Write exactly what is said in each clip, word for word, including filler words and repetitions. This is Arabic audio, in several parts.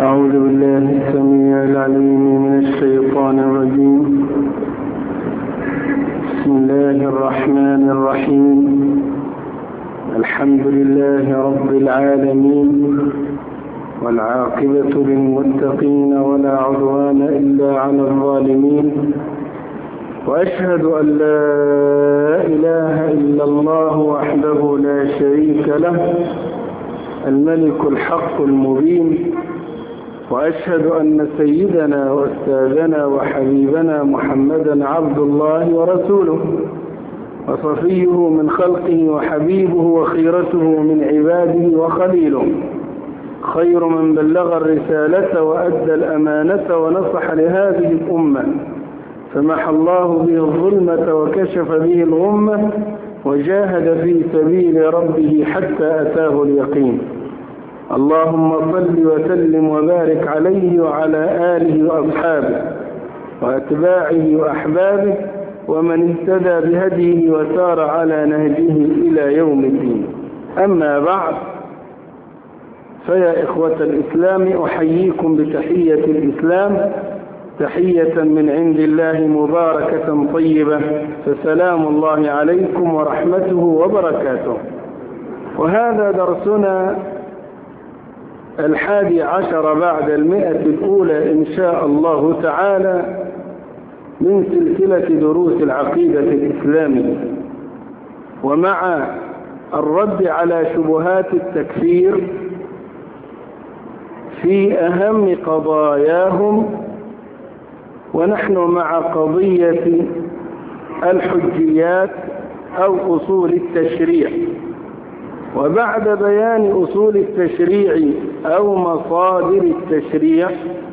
أعوذ بالله السميع العليم من الشيطان الرجيم. بسم الله الرحمن الرحيم. الحمد لله رب العالمين، والعاقبة للمتقين ولا عدوان إلا على الظالمين، وأشهد أن لا إله إلا الله وحده لا شريك له الملك الحق المبين، وأشهد أن سيدنا وأستاذنا وحبيبنا محمدا عبد الله ورسوله، وصفيه من خلقه وحبيبه وخيرته من عباده وخليله، خير من بلغ الرسالة وأدى الأمانة ونصح لهذه الأمة، فمحى الله به الظلمة وكشف به الغمة، وجاهد في سبيل ربه حتى أتاه اليقين. اللهم صل وسلم وبارك عليه وعلى آله وأصحابه وأتباعه وأحبابه ومن اهتدى بهديه وسار على نهجه إلى يوم الدين. أما بعد، فيا إخوة الإسلام، أحييكم بتحية الإسلام، تحية من عند الله مباركة طيبة، فسلام الله عليكم ورحمته وبركاته. وهذا درسنا الحادي عشر بعد المئة الأولى إن شاء الله تعالى من سلسلة دروس العقيدة الإسلامية، ومع الرد على شبهات التكفير في أهم قضاياهم، ونحن مع قضية الحجيات أو أصول التشريع. وبعد بيان أصول التشريع أو مصادر التشريع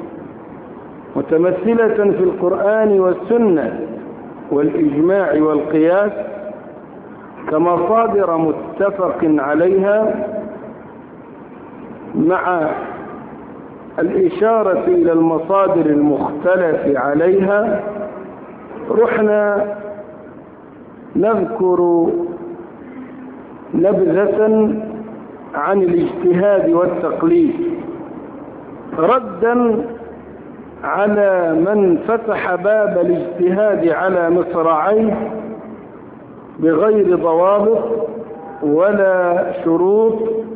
متمثلة في القرآن والسنة والإجماع والقياس كمصادر متفق عليها، مع الإشارة إلى المصادر المختلف عليها، رحنا نذكر نبذة عن الاجتهاد والتقليد ردا على من فتح باب الاجتهاد على مصراعيه بغير ضوابط ولا شروط،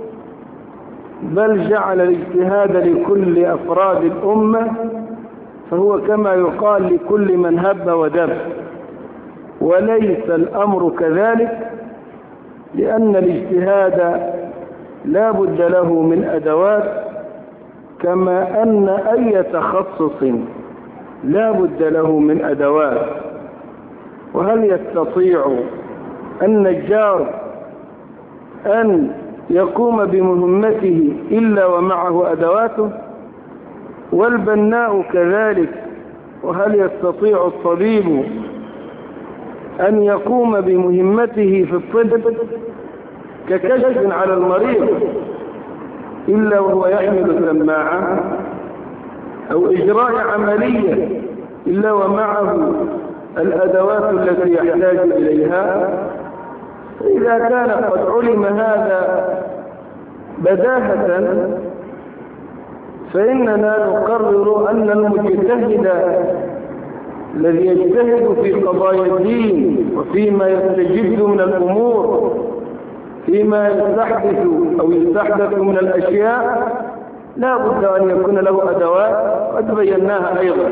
بل جعل الاجتهاد لكل أفراد الأمة، فهو كما يقال لكل من هب ودب، وليس الأمر كذلك، لأن الاجتهاد لا بد له من أدوات، كما أن أي تخصص لا بد له من أدوات. وهل يستطيع النجار أن يقوم بمهمته إلا ومعه أدواته؟ والبناء كذلك. وهل يستطيع الطبيب أن يقوم بمهمته في الطب ككشف على المريض إلا وهو يحمل سماعة، أو إجراء عملية إلا ومعه الأدوات التي يحتاج إليها؟ إذا كان قد علم هذا بداهة، فإننا نقرر أن المجتهد الذي يجتهد في قضايا الدين وفيما يستجد من الأمور، فيما يستحدث أو يستحدث من الأشياء، لا بد أن يكون له أدوات، قد بيناها أيضا.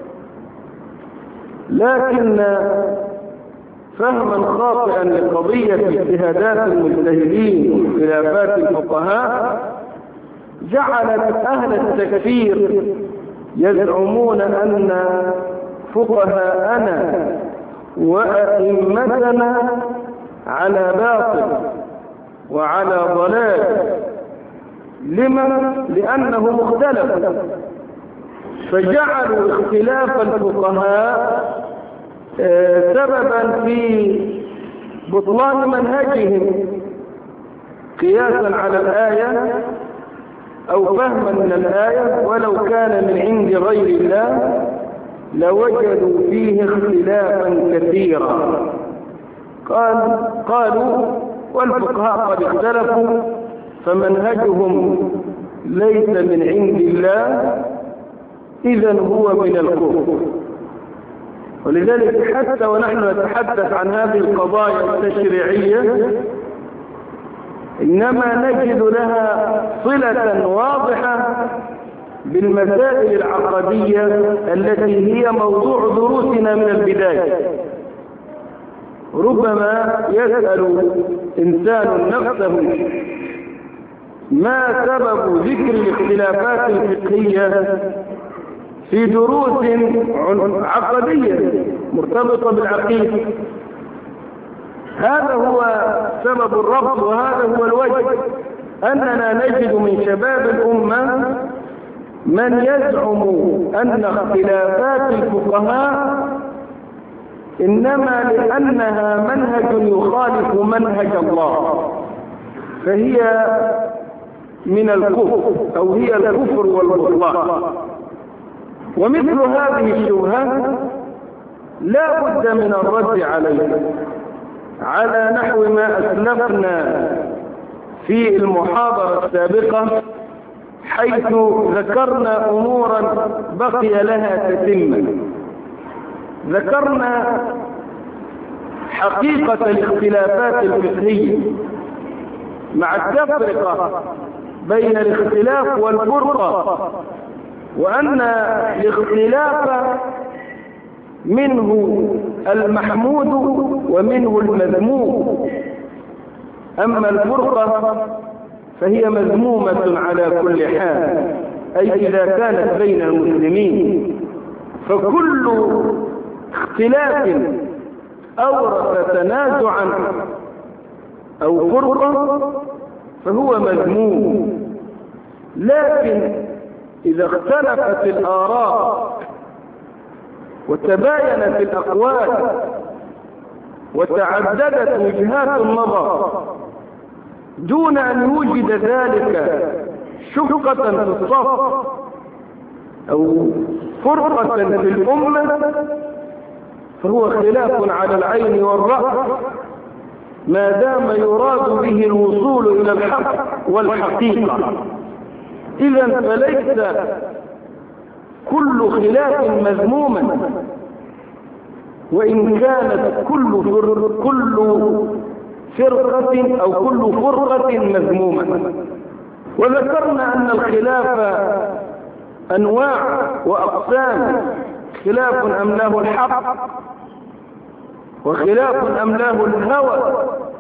لكن فهما خاطئا لقضية اجتهادات المجتهدين وخلافات الفقهاء جعلت أهل التكفير يزعمون أن فقهاءنا وأئمتنا على باطل وعلى ضلال. لما؟ لأنه مختلف، فجعلوا اختلاف الفقهاء سببا في بطلان منهجهم قياسا على الآية أو فهما من الآية، ولو كان من عند غير الله لوجدوا فيه اختلافا كثيرا. قال قالوا والفقهاء قد اختلفوا، فمنهجهم ليس من عند الله إذن هو من الكفر. ولذلك حتى ونحن نتحدث عن هذه القضايا التشريعية إنما نجد لها صلة واضحة بالمسائل العقدية التي هي موضوع دروسنا من البداية. ربما يسأل إنسان نفسه ما سبب ذكر الاختلافات الفقهية في دروس عقدية مرتبطة بالعقيدة. هذا هو سبب الربط، وهذا هو الوجه، أننا نجد من شباب الأمة من يزعم أن اختلافات الفقهاء إنما لأنها منهج يخالف منهج الله فهي من الكفر أو هي الكفر والبطلان. ومثل هذه الشبهات لا بد من الرد عليها على نحو ما أسلفنا في المحاضرة السابقة، حيث ذكرنا أمورا بقي لها تتمة. ذكرنا حقيقة الاختلافات الفقهية مع التفرقة بين الاختلاف والفرقة، وأن الاختلاف منه المحمود ومنه المذموم، أما الفرقة فهي مذمومة على كل حال، أي إذا كانت بين المسلمين. فكل اختلاف أورث تنازعا أو فرقة فهو مذموم. لكن إذا اختلفت الآراء وتباينت الأقوال وتعددت وجهات النظر دون أن يوجد ذلك شقة في الصف أو فرقة في الأمة فهو خلاف على العين والرأس، ما دام يراد به الوصول إلى الحق والحقيقة. إذن فليس كل خلاف مذموما، وإن كانت كل فرق كل فرقة أو كل فرقة مذمومة. وذكرنا أن الخلاف أنواع وأقسام، خلاف أملاه الحق وخلاف أملاه الهوى.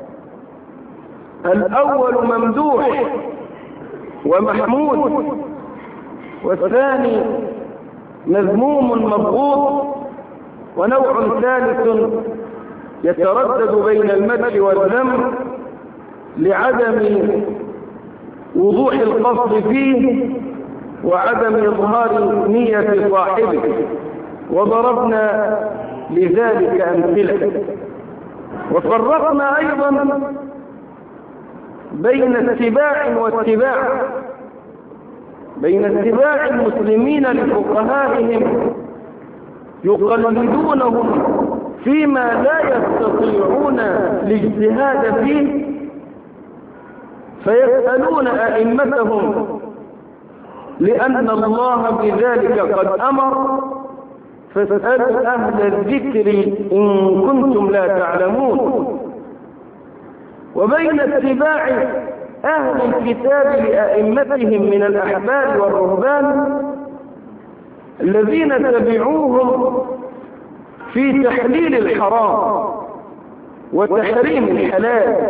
الأول ممدوح ومحمود، والثاني مذموم مبغوض، ونوع ثالث يتردد بين المدح والذم لعدم وضوح القصد فيه وعدم إظهار نية صاحبه، وضربنا لذلك أمثلة. وفرقنا أيضا بين اتباع واتباع، بين اتباع المسلمين لفقهائهم يقلدونهم فيما لا يستطيعون الاجتهاد فيه فيسألون أئمتهم لأن الله بذلك قد أمر، فاسألوا أهل الذكر إن كنتم لا تعلمون. وبين اتباع أهل الكتاب لأئمتهم من الأحبار والرهبان الذين تبعوهم في تحليل الحرام وتحريم الحلال،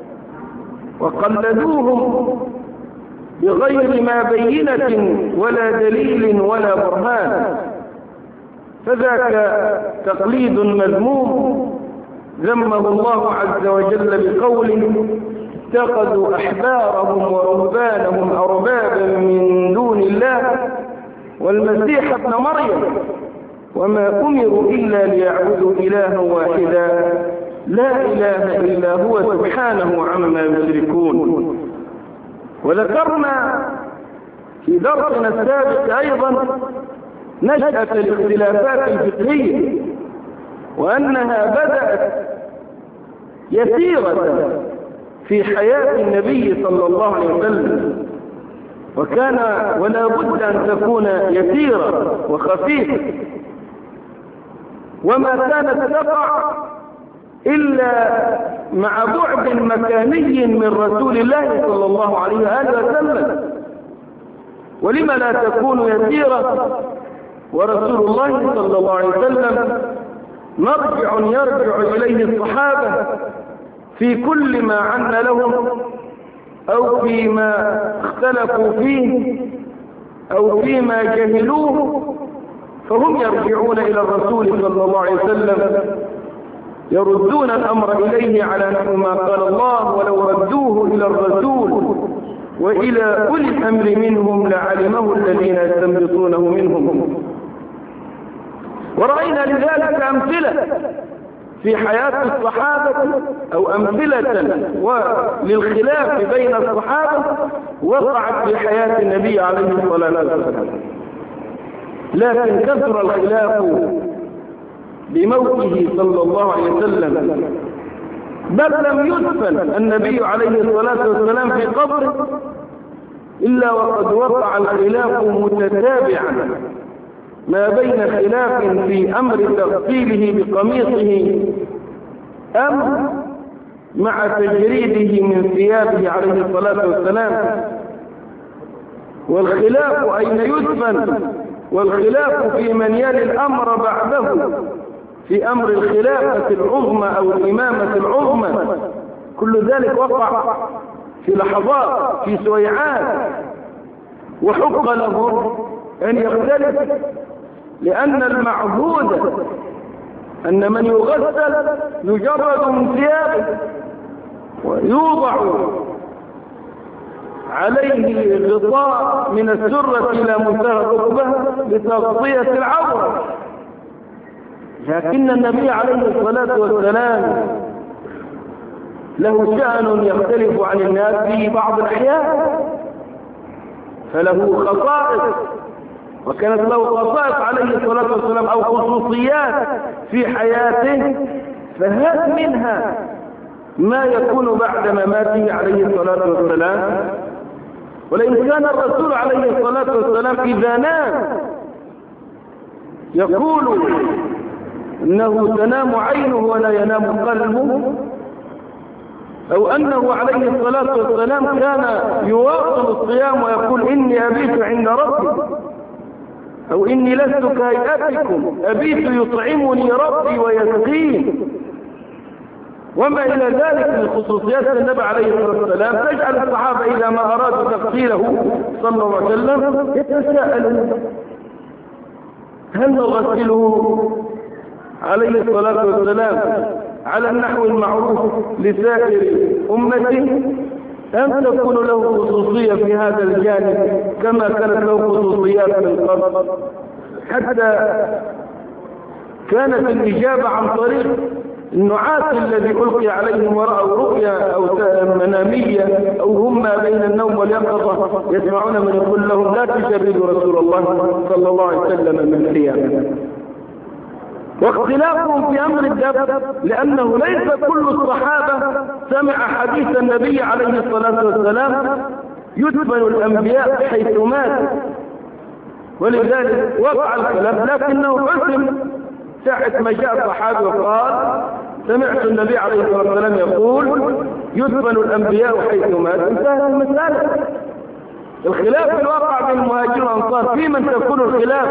وقلدوهم بغير ما بينة ولا دليل ولا برهان، فذاك تقليد مذموم ذمه الله عز وجل بقوله اتخذوا أحبارهم ورهبانهم أربابا من دون الله والمسيح ابن مريم وما أمروا إلا ليعبدوا إلها واحدا لا إله إلا هو سبحانه عما يشركون. وذكرنا في درسنا السابق أيضا نشأة الاختلافات الفقهية، وأنها بدأت يسيرة في حياة النبي صلى الله عليه وسلم، وكان ولا بد أن تكون يسيرة وخفيفة، وما كانت تقع إلا مع بعد مكاني من رسول الله صلى الله عليه وآله وسلم. ولما لا تكون يسيرة ورسول الله صلى الله عليه وسلم مرجع يرجع إليه الصحابة في كل ما عن لهم أو فيما اختلفوا فيه أو فيما جهلوه، فهم يرجعون إلى الرسول صلى الله عليه وسلم يردون الأمر إليه على نحو ما قال الله: ولو ردوه إلى الرسول وإلى أولي الأمر منهم لعلمه الذين يستنبطونه منهم. ورأينا لذلك أمثلة في حياة الصحابة أو أمثلة وللخلاف بين الصحابة وقعت في حياة النبي عليه الصلاة والسلام، لكن كثر الخلاف بموته صلى الله عليه وسلم، بل لم يدفن النبي عليه الصلاة والسلام في قبره إلا وقد وقع الخلاف متتابعا، ما بين خلاف في أمر تغسيله بقميصه أم مع تجريده من ثيابه عليه الصلاة والسلام. والخلاف أين يدفن، والخلاف في من يلي الأمر بعده في أمر الخلافة العظمى أو الإمامة العظمى، كل ذلك وقع في لحظات في سويعات، وحق له أن يختلف، لأن المعهود أن من يغسل يجرد من ثيابه ويوضع عليه غطاء من السرة إلى منتهى الركبة لتغطية العورة، لكن النبي عليه الصلاة والسلام له شأن يختلف عن الناس في بعض الأحيان، فله خصائص، وكانت له خصائص عليه الصلاة والسلام أو خصوصيات في حياته، فهل منها ما يكون بعد مماته عليه الصلاة والسلام. ولئن كان الرسول عليه الصلاة والسلام إذا نام يقول إنه تنام عينه ولا ينام قلبه، أو أنه عليه الصلاة والسلام كان يواصل الصيام ويقول: إني أبيت عند ربي، أو إني لست كهيئتكم أبيت يطعمني ربي ويسقين، وما إلى ذلك من خصوصيات النبي عليه الصلاة والسلام تجعل الصحابة إذا ما أرادوا تغسيله صلى الله عليه وسلم يتساءلون: هل نغسله عليه الصلاة والسلام على النحو المعروف لسائر أمته، أم تكون له خصوصية في هذا الجانب كما كانت له خصوصيات من قبل؟ حتى كانت الإجابة عن طريق النعاس الذي ألقي عليهم ورأوا رؤيا أو منامية أو هم ما بين النوم واليقظة يسمعون من يقول لهم: لا تجردوا رسول الله صلى الله عليه وسلم من ثيابه. واختلافهم في أمر الدفن، لأنه ليس كل الصحابة سمع حديث النبي عليه الصلاة والسلام يدفن الأنبياء حيث مات، ولذلك وقع الخلاف، لكنه حسم ساعة ما جاء صحابي وقال: سمعت النبي عليه الصلاة والسلام يقول يدفن الأنبياء حيث مات، انتهت المسألة. الخلاف الواقع بين المهاجرين والأنصار في من تكون الخلاف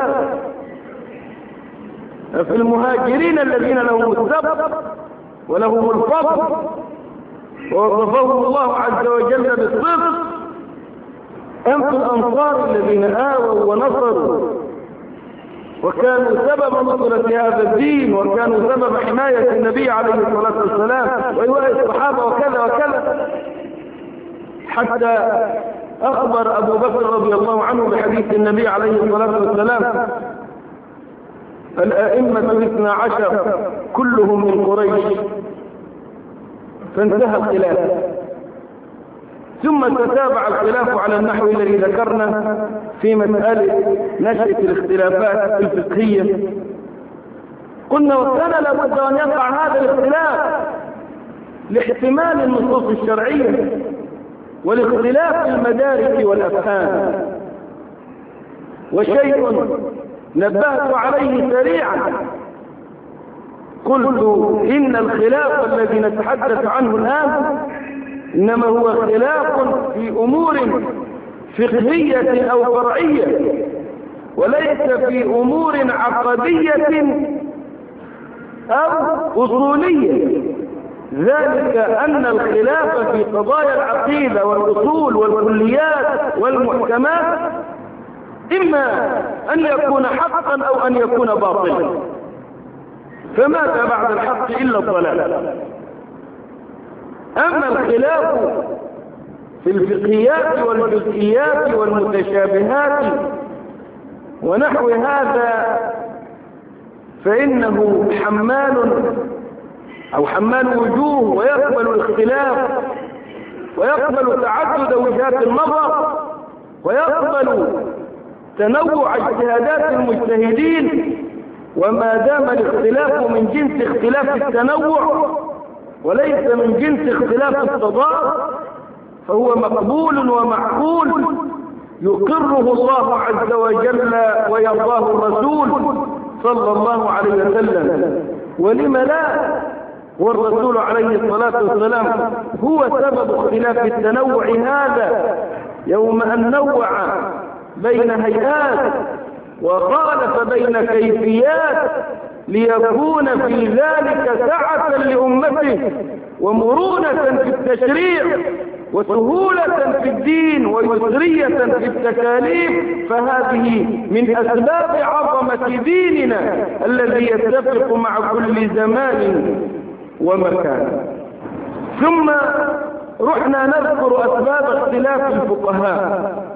في المهاجرين الذين لهم السبق ولهم الفضل ووصفهم الله عز وجل بالصدق، أم في الأنصار الذين آووا ونصروا وكانوا سبب نصرة هذا الدين وكانوا سبب حماية النبي عليه الصلاة والسلام وإيواء الصحابة وكذا وكذا، حتى أخبر أبو بكر رضي الله عنه بحديث النبي عليه الصلاة والسلام: الأئمة الاثنى عشر كلهم من قريش، فانتهى الخلاف. ثم تتابع الخلاف على النحو الذي ذكرنا في مسألة نشأة الاختلافات الفقهية. قلنا وكان لابد أن يقع هذا الاختلاف لاحتمال النصوص الشرعية، ولاختلاف المدارك والأفهام. وشيء نبهت عليه سريعا، قلت إن الخلاف الذي نتحدث عنه الآن إنما هو خلاف في أمور فقهية أو فرعية، وليس في أمور عقدية أو أصولية. ذلك أن الخلاف في قضايا العقيدة والأصول والكليات والمحكمات إما أن يكون حقا أو أن يكون باطلا، فماذا بعد الحق إلا الضلال. أما الخلاف في الفقهيات والجزئيات والمتشابهات ونحو هذا فإنه حمال أو حمال وجوه، ويقبل الاختلاف ويقبل تعدد وجهات النظر ويقبل تنوع اجتهادات المجتهدين، وما دام الاختلاف من جنس اختلاف التنوع وليس من جنس اختلاف التضاد فهو مقبول ومعقول يقره الله عز وجل ويرضاه الرسول صلى الله عليه وسلم. ولم لا؟ والرسول عليه الصلاة والسلام هو سبب اختلاف التنوع هذا، يوم أن نوع بين هيئات وخالف بين كيفيات ليكون في ذلك سعة لأمته ومرونة في التشريع وسهولة في الدين ويسرية في التكاليف، فهذه من أسباب عظمة ديننا الذي يتفق مع كل زمان ومكان. ثم رحنا نذكر أسباب اختلاف الفقهاء.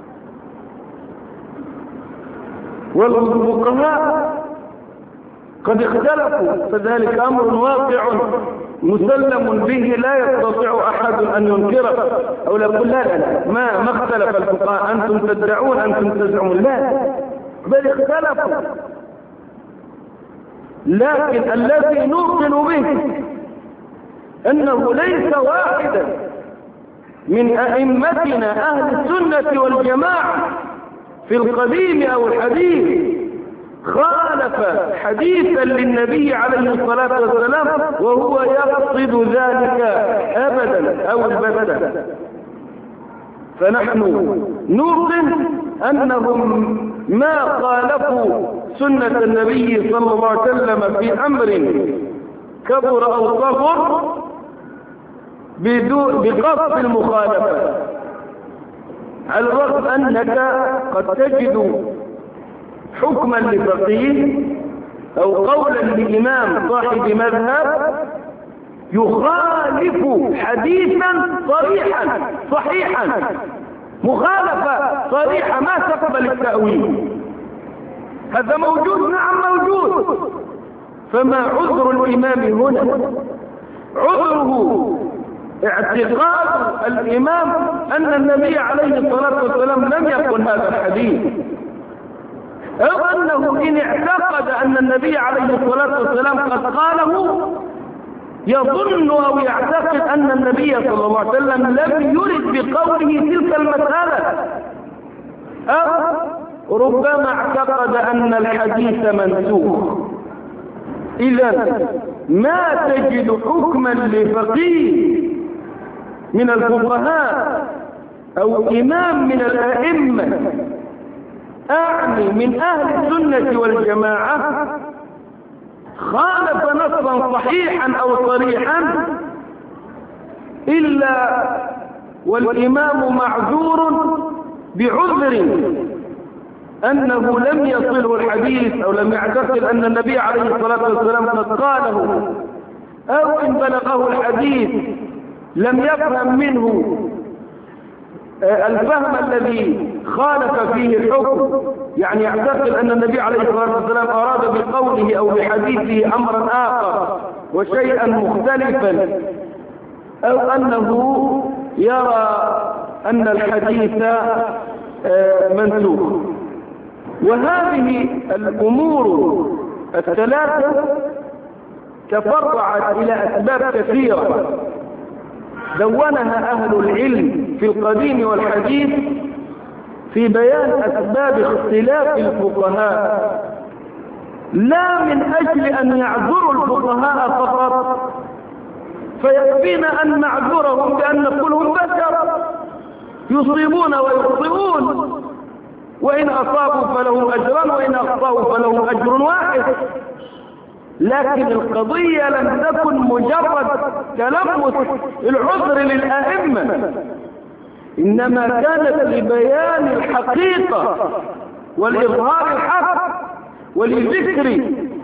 والفقهاء قد اختلفوا، فذلك أمر واقع مسلم به لا يستطيع أحد أن ينكره أو يقول لا لا ما ما اختلف الفقهاء، أنتم تدعون أنتم تزعمون، لا، بل اختلفوا. لكن الذي نوقن به أنه ليس واحدا من أئمتنا أهل السنة والجماعة في القديم أو الحديث خالف حديثا للنبي عليه الصلاة والسلام وهو يقصد ذلك أبدا أو البتة. فنحن نوقن أنهم ما خالفوا سنة النبي صلى الله عليه وسلم في أمر كبر أو صغر بقصد المخالفة، على الرغم أنك قد تجد حكما لفقيه أو قولا لإمام صاحب مذهب يخالف حديثا صريحا صحيحا، مخالفة صريحة ما تقبل التأويل. هذا موجود، نعم موجود. فما عذر الإمام هنا؟ عذره اعتقاد الإمام أن النبي عليه الصلاة والسلام لم يقل هذا الحديث، أو أنه إن اعتقد أن النبي عليه الصلاة والسلام قد قاله يظن أو يعتقد أن النبي صلى الله عليه وسلم لم يرد بقوله تلك المسألة، أو ربما اعتقد أن الحديث منسوخ. إذن ما تجد حكما لفقيه من الفقهاء أو إمام من الأئمة أعني من أهل السنة والجماعة خالف نصا صحيحا أو صريحا إلا والإمام معذور بعذر أنه لم يصله الحديث أو لم يعتقد أن النبي عليه الصلاة والسلام قد قاله، أو إن بلغه الحديث لم يفهم منه الفهم الذي خالف فيه الحكم، يعني يعتقد أن النبي عليه الصلاة والسلام أراد بقوله أو بحديثه أمرا آخر وشيئا مختلفا، أو أنه يرى أن الحديث منسوخ. وهذه الأمور الثلاثة تفرعت إلى أسباب كثيرة، دونها أهل العلم في القديم والحديث في بيان أسباب اختلاف الفقهاء، لا من أجل أن يعذروا الفقهاء فقط، فيكفينا أن نعذرهم بأن نقول هم بشر يصيبون ويخطئون، وإن أصابوا فلهم أجران وإن أخطأوا فلهم أجر واحد. لكن القضية لم تكن مجرد تلمس العذر للأئمة، إنما كانت لبيان الحقيقة والإظهار الحق ولذكر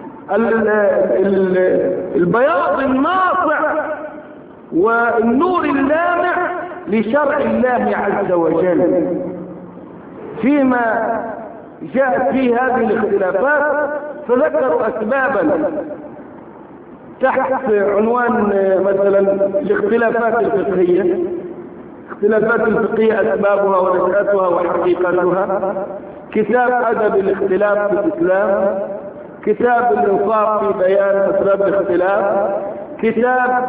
البياض الناصع والنور اللامع لشرع الله عز وجل. فيما جاءت فيه هذه الاختلافات فذكروا أسبابا تحت عنوان مثلا الاختلافات الفقهية. اختلافات الفقهية أسبابها ونشأتها وحقيقتها، كتاب أدب الاختلاف في الإسلام، كتاب الإنصاف في بيان أسباب الاختلاف، كتاب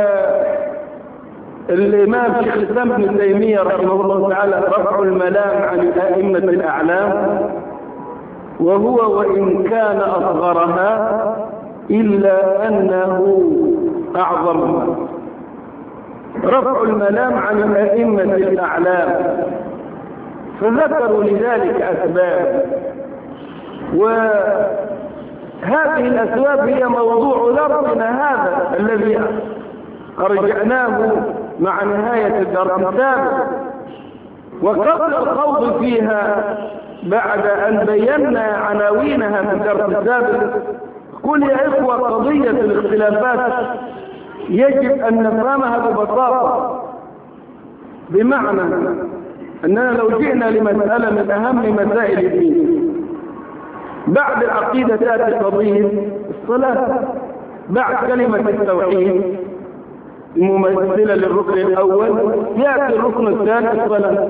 الإمام شيخ الإسلام ابن تيمية رحمه الله تعالى رفع الملام عن الأئمة الأعلام، وهو وإن كان أصغرها إلا أنه أعظمها. رفع الملام عن الأئمة الأعلام، فذكروا لذلك أسباب، وهذه الأسباب هي موضوع درسنا هذا الذي أرجعناه مع نهاية الدرس السابق. وقبل الخوض فيها بعد أن بينا عناوينها في الدرس السابق، قل يا إخوة قضية الاختلافات يجب أن نفهمها ببساطة، بمعنى أننا لو جئنا لمسألة من أهم مسائل الدين، بعد العقيدة تأتي قضية الصلاة، بعد كلمة التوحيد الممثلة للركن الأول يأتي الركن الثاني الصلاة.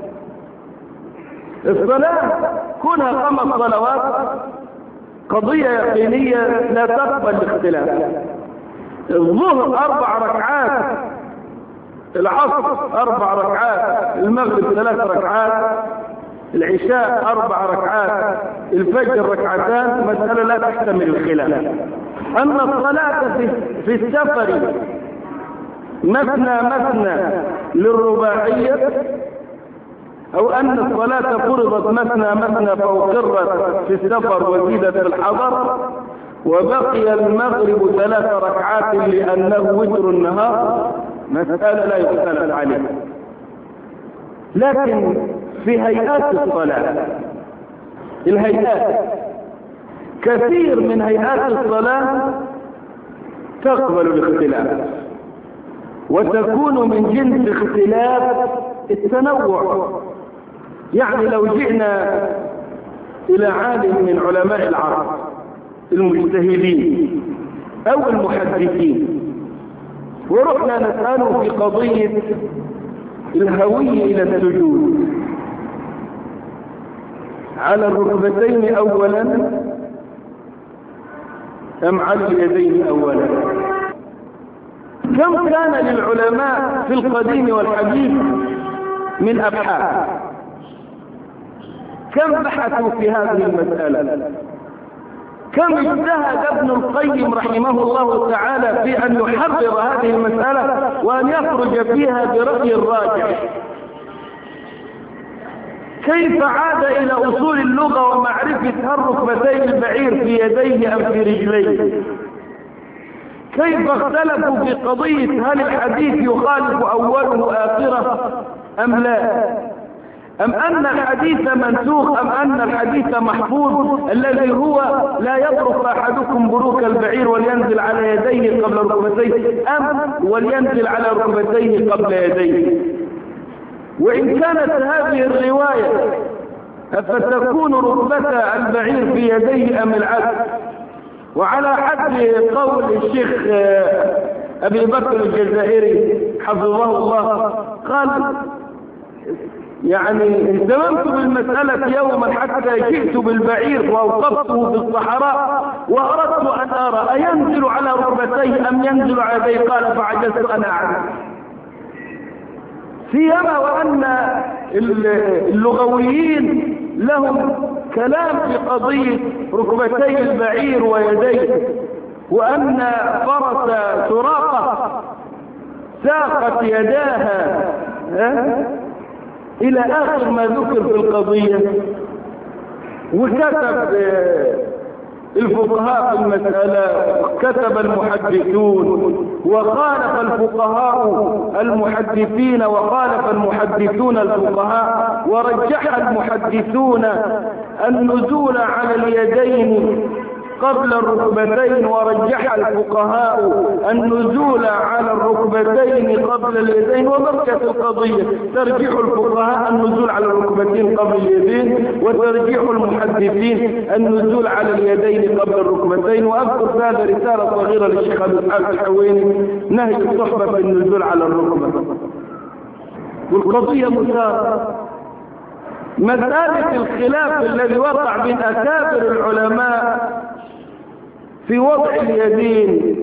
الصلاة كونها خمس صلوات قضية يقينية لا تقبل الاختلاف. الظهر أربع ركعات، العصر أربع ركعات، المغرب ثلاث ركعات، العشاء أربع ركعات، الفجر ركعتان، مسألة لا تحتمل الخلاف. أما الصلاة في السفر مثنى مثنى للرباعية، أو أن الصلاة فرضت مثنى مثنى فأقرت في السفر وزيدت في الحضر، وبقي المغرب ثلاث ركعات لأنه وتر النهار، مسألة لا يختلف عليها. لكن في هيئات الصلاة، الهيئات كثير من هيئات الصلاة تقبل الاختلاف، وتكون من جنس اختلاف التنوع. يعني لو جئنا إلى عالم من علماء العرب المجتهدين أو المحدثين ورحنا نسأله في قضية الهوية إلى السجود على الركبتين أولا أم على اليدين أولا، كم كان للعلماء في القديم والحديث من أبحاث، كم بحثوا في هذه المسألة، كم اجتهد ابن القيم رحمه الله تعالى في أن يحرر هذه المسألة وأن يخرج فيها برأي الراجح. كيف عاد إلى أصول اللغة ومعرفة هل ركبتي البعير في يديه أم في رجليه، كيف اختلفوا في قضية هل الحديث يخالف أوله آخره أم لا، أم أن الحديث منسوخ أم أن الحديث محفوظ الذي هو لا يضرب أحدكم بروك البعير ولينزل على يديه قبل ركبتيه، أم ولينزل على ركبتيه قبل يديه. وإن كانت هذه الرواية فتكون ركبة البعير في يديه أم العكس. وعلى حد قول الشيخ أبي بكر الجزائري حفظه الله قال يعني اهتممت بالمسألة يوما حتى جئت بالبعير وأوقفته في الصحراء وأردت أن أرى أينزل على ركبتيه أم ينزل على يديه، قال فعجزت أن أعلم. سيما وأن اللغويين لهم كلام في قضية ركبتي البعير ويديه، وأن فرس سراقة ساقت يداها إلى آخر ما ذكر في القضية. وكتب الفقهاء في المسألة، كتب المحدثون، وخالف الفقهاء المحدثين وخالف المحدثون الفقهاء، ورجح المحدثون النزول على اليدين قبل الركبتين، ورجح الفقهاء النزول على الركبتين قبل اليدين. وبقيت القضية ترجح الفقهاء النزول على الركبتين قبل اليدين، وترجح المحدثين النزول على اليدين قبل الركبتين. وأذكر هذا رسالة صغيرة للشيخ أبو إسحاق الحويني، نهي الصحبة في النزول على الركبة. والقضية مثارة. مسألة الخلاف الذي وقع بين أكابر العلماء في وضع اليدين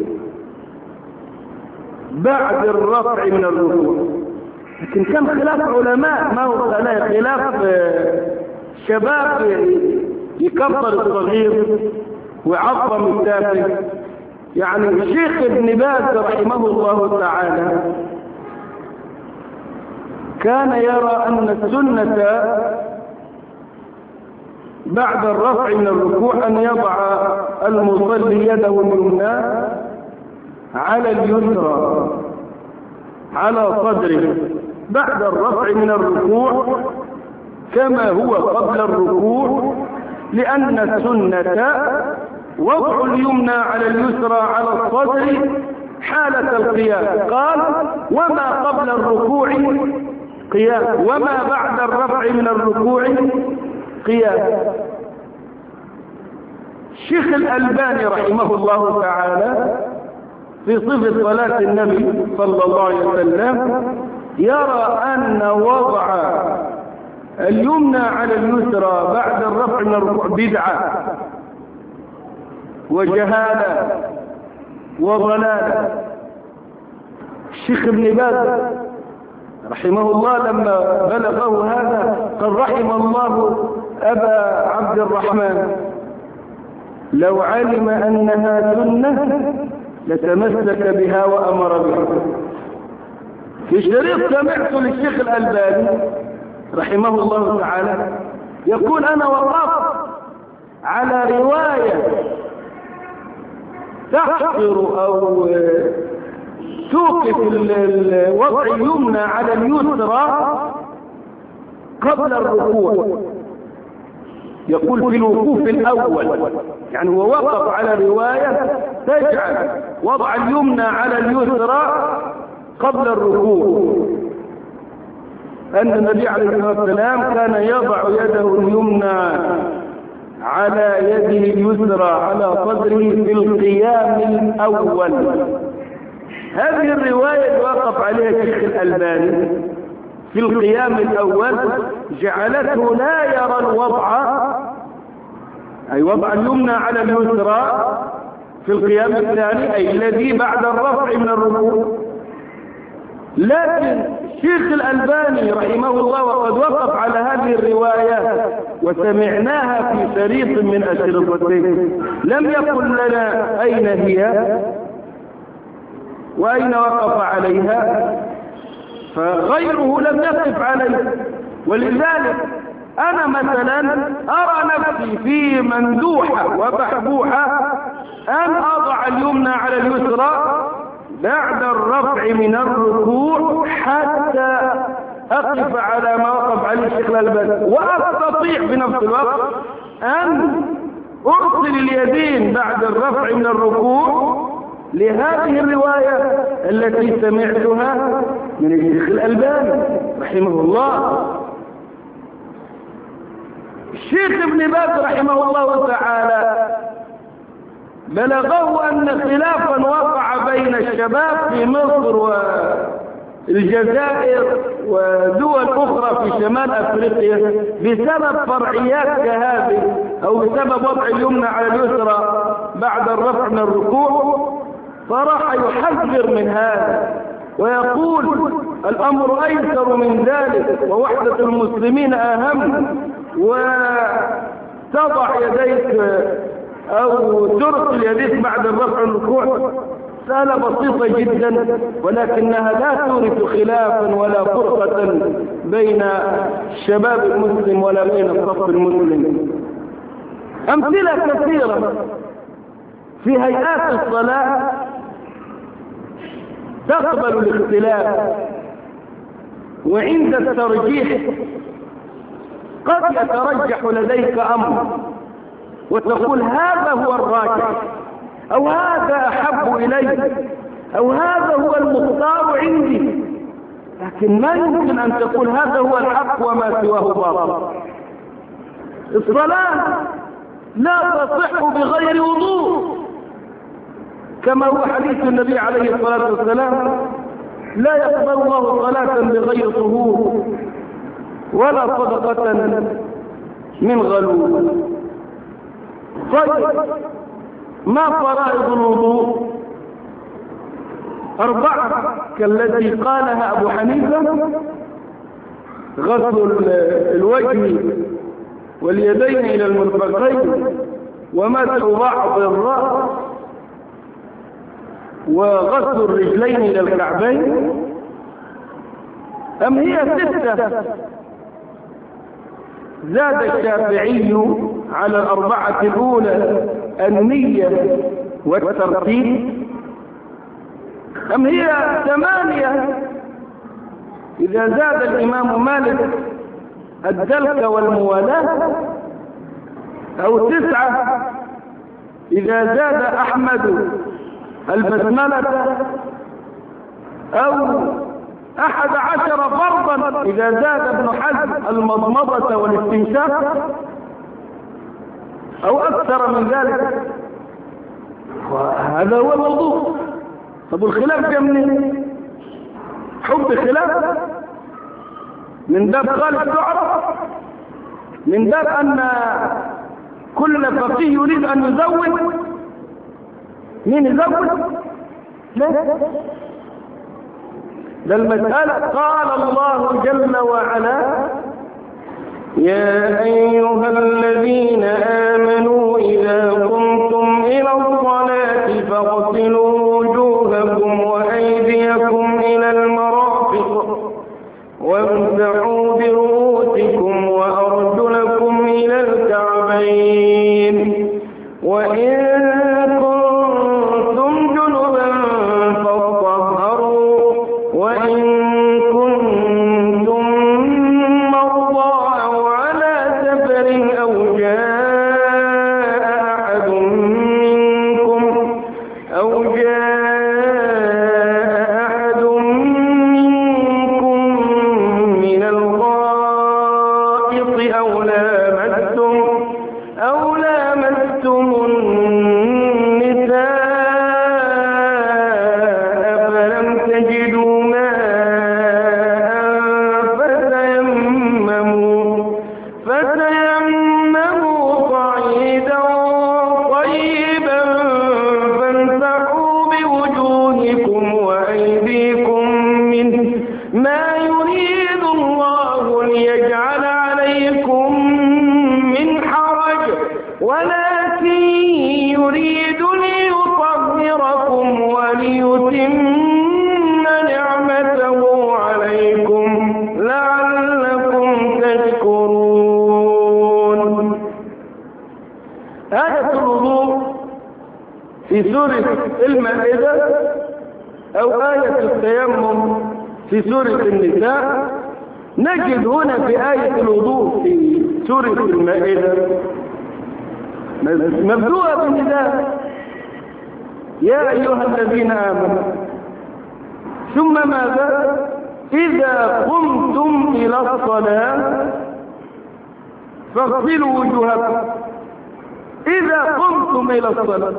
بعد الرفع من الركوع، لكن كان خلاف علماء، ما هو خلاف شباب يكبر الصغير ويعظم التافه. يعني الشيخ ابن باز رحمه الله تعالى كان يرى أن السنة بعد الرفع من الركوع أن يضع المصلي يده اليمنى على اليسرى على صدره بعد الرفع من الركوع كما هو قبل الركوع، لأن السنة وضع اليمنى على اليسرى على الصدر حالة القيام. قال: وما قبل الركوع قيام، وما بعد الرفع من الركوع قيام. الشيخ الألباني رحمه الله تعالى في صفة صلاة النبي صلى الله عليه وسلم يرى أن وضع اليمنى على اليسرى بعد الرفع من الركوع بدعة وجهالة وضلالة. الشيخ ابن باز رحمه الله لما بلغه هذا قال: رحم الله أبا عبد الرحمن، لو علم أنها سنة لتمسك بها وأمر بها. في شريط سمعت للشيخ الألباني رحمه الله تعالى يقول: أنا وقفت على رواية تحقر أو توقف وضع اليمنى على اليسرى قبل الركوع. يقول في الوقوف الأول، يعني هو وقف على رواية تجعل وضع اليمنى على اليسرى قبل الركوع، أن النبي عليه الصلاة والسلام كان يضع يده اليمنى على يده اليسرى على صدره في القيام الأول. هذه الرواية اللي وقف عليها الشيخ الألباني في القيام الأول جعلته لا يرى الوضع، أي وضع اليمنى على اليسرى في القيام الثاني، أي الذي بعد الرفع من الركوع. لكن الشيخ الألباني رحمه الله وقد وقف على هذه الرواية وسمعناها في شريط من أشرطته لم يقل لنا أين هي وأين وقف عليها، فغيره لم يقف عليه. ولذلك أنا مثلا أرى نفسي في مندوحة وبحبوحة أن أضع اليمنى على اليسرى بعد الرفع من الركوع حتى أقف على ما وقف عليه الشيخ الألباني، وأستطيع في نفس الوقت أن أرسل اليدين بعد الرفع من الركوع لهذه الرواية التي سمعتها من الشيخ الألباني رحمه الله. الشيخ ابن باز رحمه الله تعالى بلغه أن خلافا وقع بين الشباب في مصر والجزائر ودول أخرى في شمال أفريقيا بسبب فرعيات كهذه، أو بسبب وضع اليمنى على اليسرى بعد الرفع من الركوع. فراح يحذر من هذا ويقول: الأمر أيسر من ذلك، ووحدة المسلمين أهم، وتضع يديك أو ترسل يديك بعد الرفع الركوع سهلة بسيطة جدا، ولكنها لا تورث خلافا ولا فرقة بين الشباب المسلم ولا بين الصف المسلم. أمثلة كثيرة في هيئات الصلاة تقبل الاختلاف، وعند الترجيح قد يترجح لديك أمر وتقول هذا هو الراجح، أو هذا أحب إلي، أو هذا هو المختار عندي، لكن ما يمكن أن تقول هذا هو الحق وما سواه باطل. الصلاة لا تصح بغير وضوء، كما هو حديث النبي عليه الصلاة والسلام: لا يقبل الله صلاة بغير طهور ولا صدقة من غلول. طيب، ما فرائض الوضوء؟ أربعة كالتي قالها أبو حنيفة: غسل الوجه واليدين إلى المرفقين، ومسح بعض الرأس، وغسل الرجلين إلى الكعبين. أم هي ستة؟ زاد الشافعي على الأربعة الأولى النية والترتيب. أم هي ثمانية؟ إذا زاد الإمام مالك الدلك والموالاة. أو تسعة إذا زاد أحمد البسملة. أو أحد عشر فرضا إذا زاد ابن حزم المضمضة والاستنشاق، أو أكثر من ذلك. هذا هو الوضوء. طب الخلاف جاء منين؟ حب خلاف؟ من باب خالف تعرف؟ من باب أن كل فقيه يريد أن يزود؟ مين يزود؟ لا، ده المسألة قال الله جل وعلا: يا أيها الذين آمنوا إذا قمتم إلى الصلاة فاغسلوا وجوهكم وأيديكم إلى المرافق وامسحوا برؤوسكم وأرجلكم إلى الكعبين، وإن كنتم جنبا فاطهروا، وإن كنتم مرضى أو على سفر أو جاء أحد منكم أو جاء أحد منكم من الغائط أو لامستم أو لامستم النساء فلم تجدوا ماء فتيمموا فتيمموا صعيدا طيبا فامسحوا بوجوهكم وأيديكم منه، ما يريد الله ليجعل عليكم من حرج ولكن يريد ليطهركم وليتم نعمته عليكم لعلكم تشكرون. آية الوضوء في سورة المائدة أو آية التيمم في سورة النساء، نجد هنا في آية الوضوء في سورة المائدة مبدوءة بالنداء: يا أيها الذين آمنوا، ثم ماذا؟ إذا قمتم إلى الصلاة فاغسلوا وجوهكم. إذا قمتم إلى الصلاة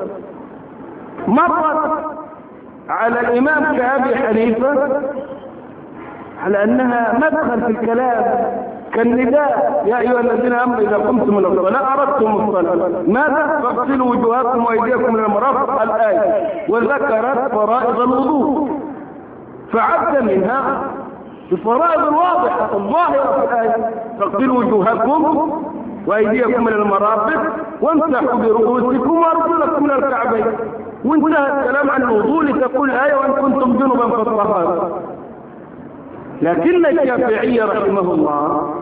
مرت على الإمام كأبي حنيفة على أنها مدخل في الكلام كالنداء: يا أيها الذين آمنوا إذا قمتم إلى الصلاة أردتم الصلاة ماذا؟ فاغسلوا وجوهكم وأيديكم إلى المرافق، الآية، وذكرت فرائض الوضوء فعد منها الفرائض الواضحة الظاهرة في الآية: فاغسلوا وجوهكم وأيديكم إلى المرافق وامسحوا برؤوسكم وأرجلكم إلى الكعبين. وانتهى الكلام عن الوضوء لتقول الآية: وإن كنتم جنبا فاطهروا. لكن الشافعي رحمه الله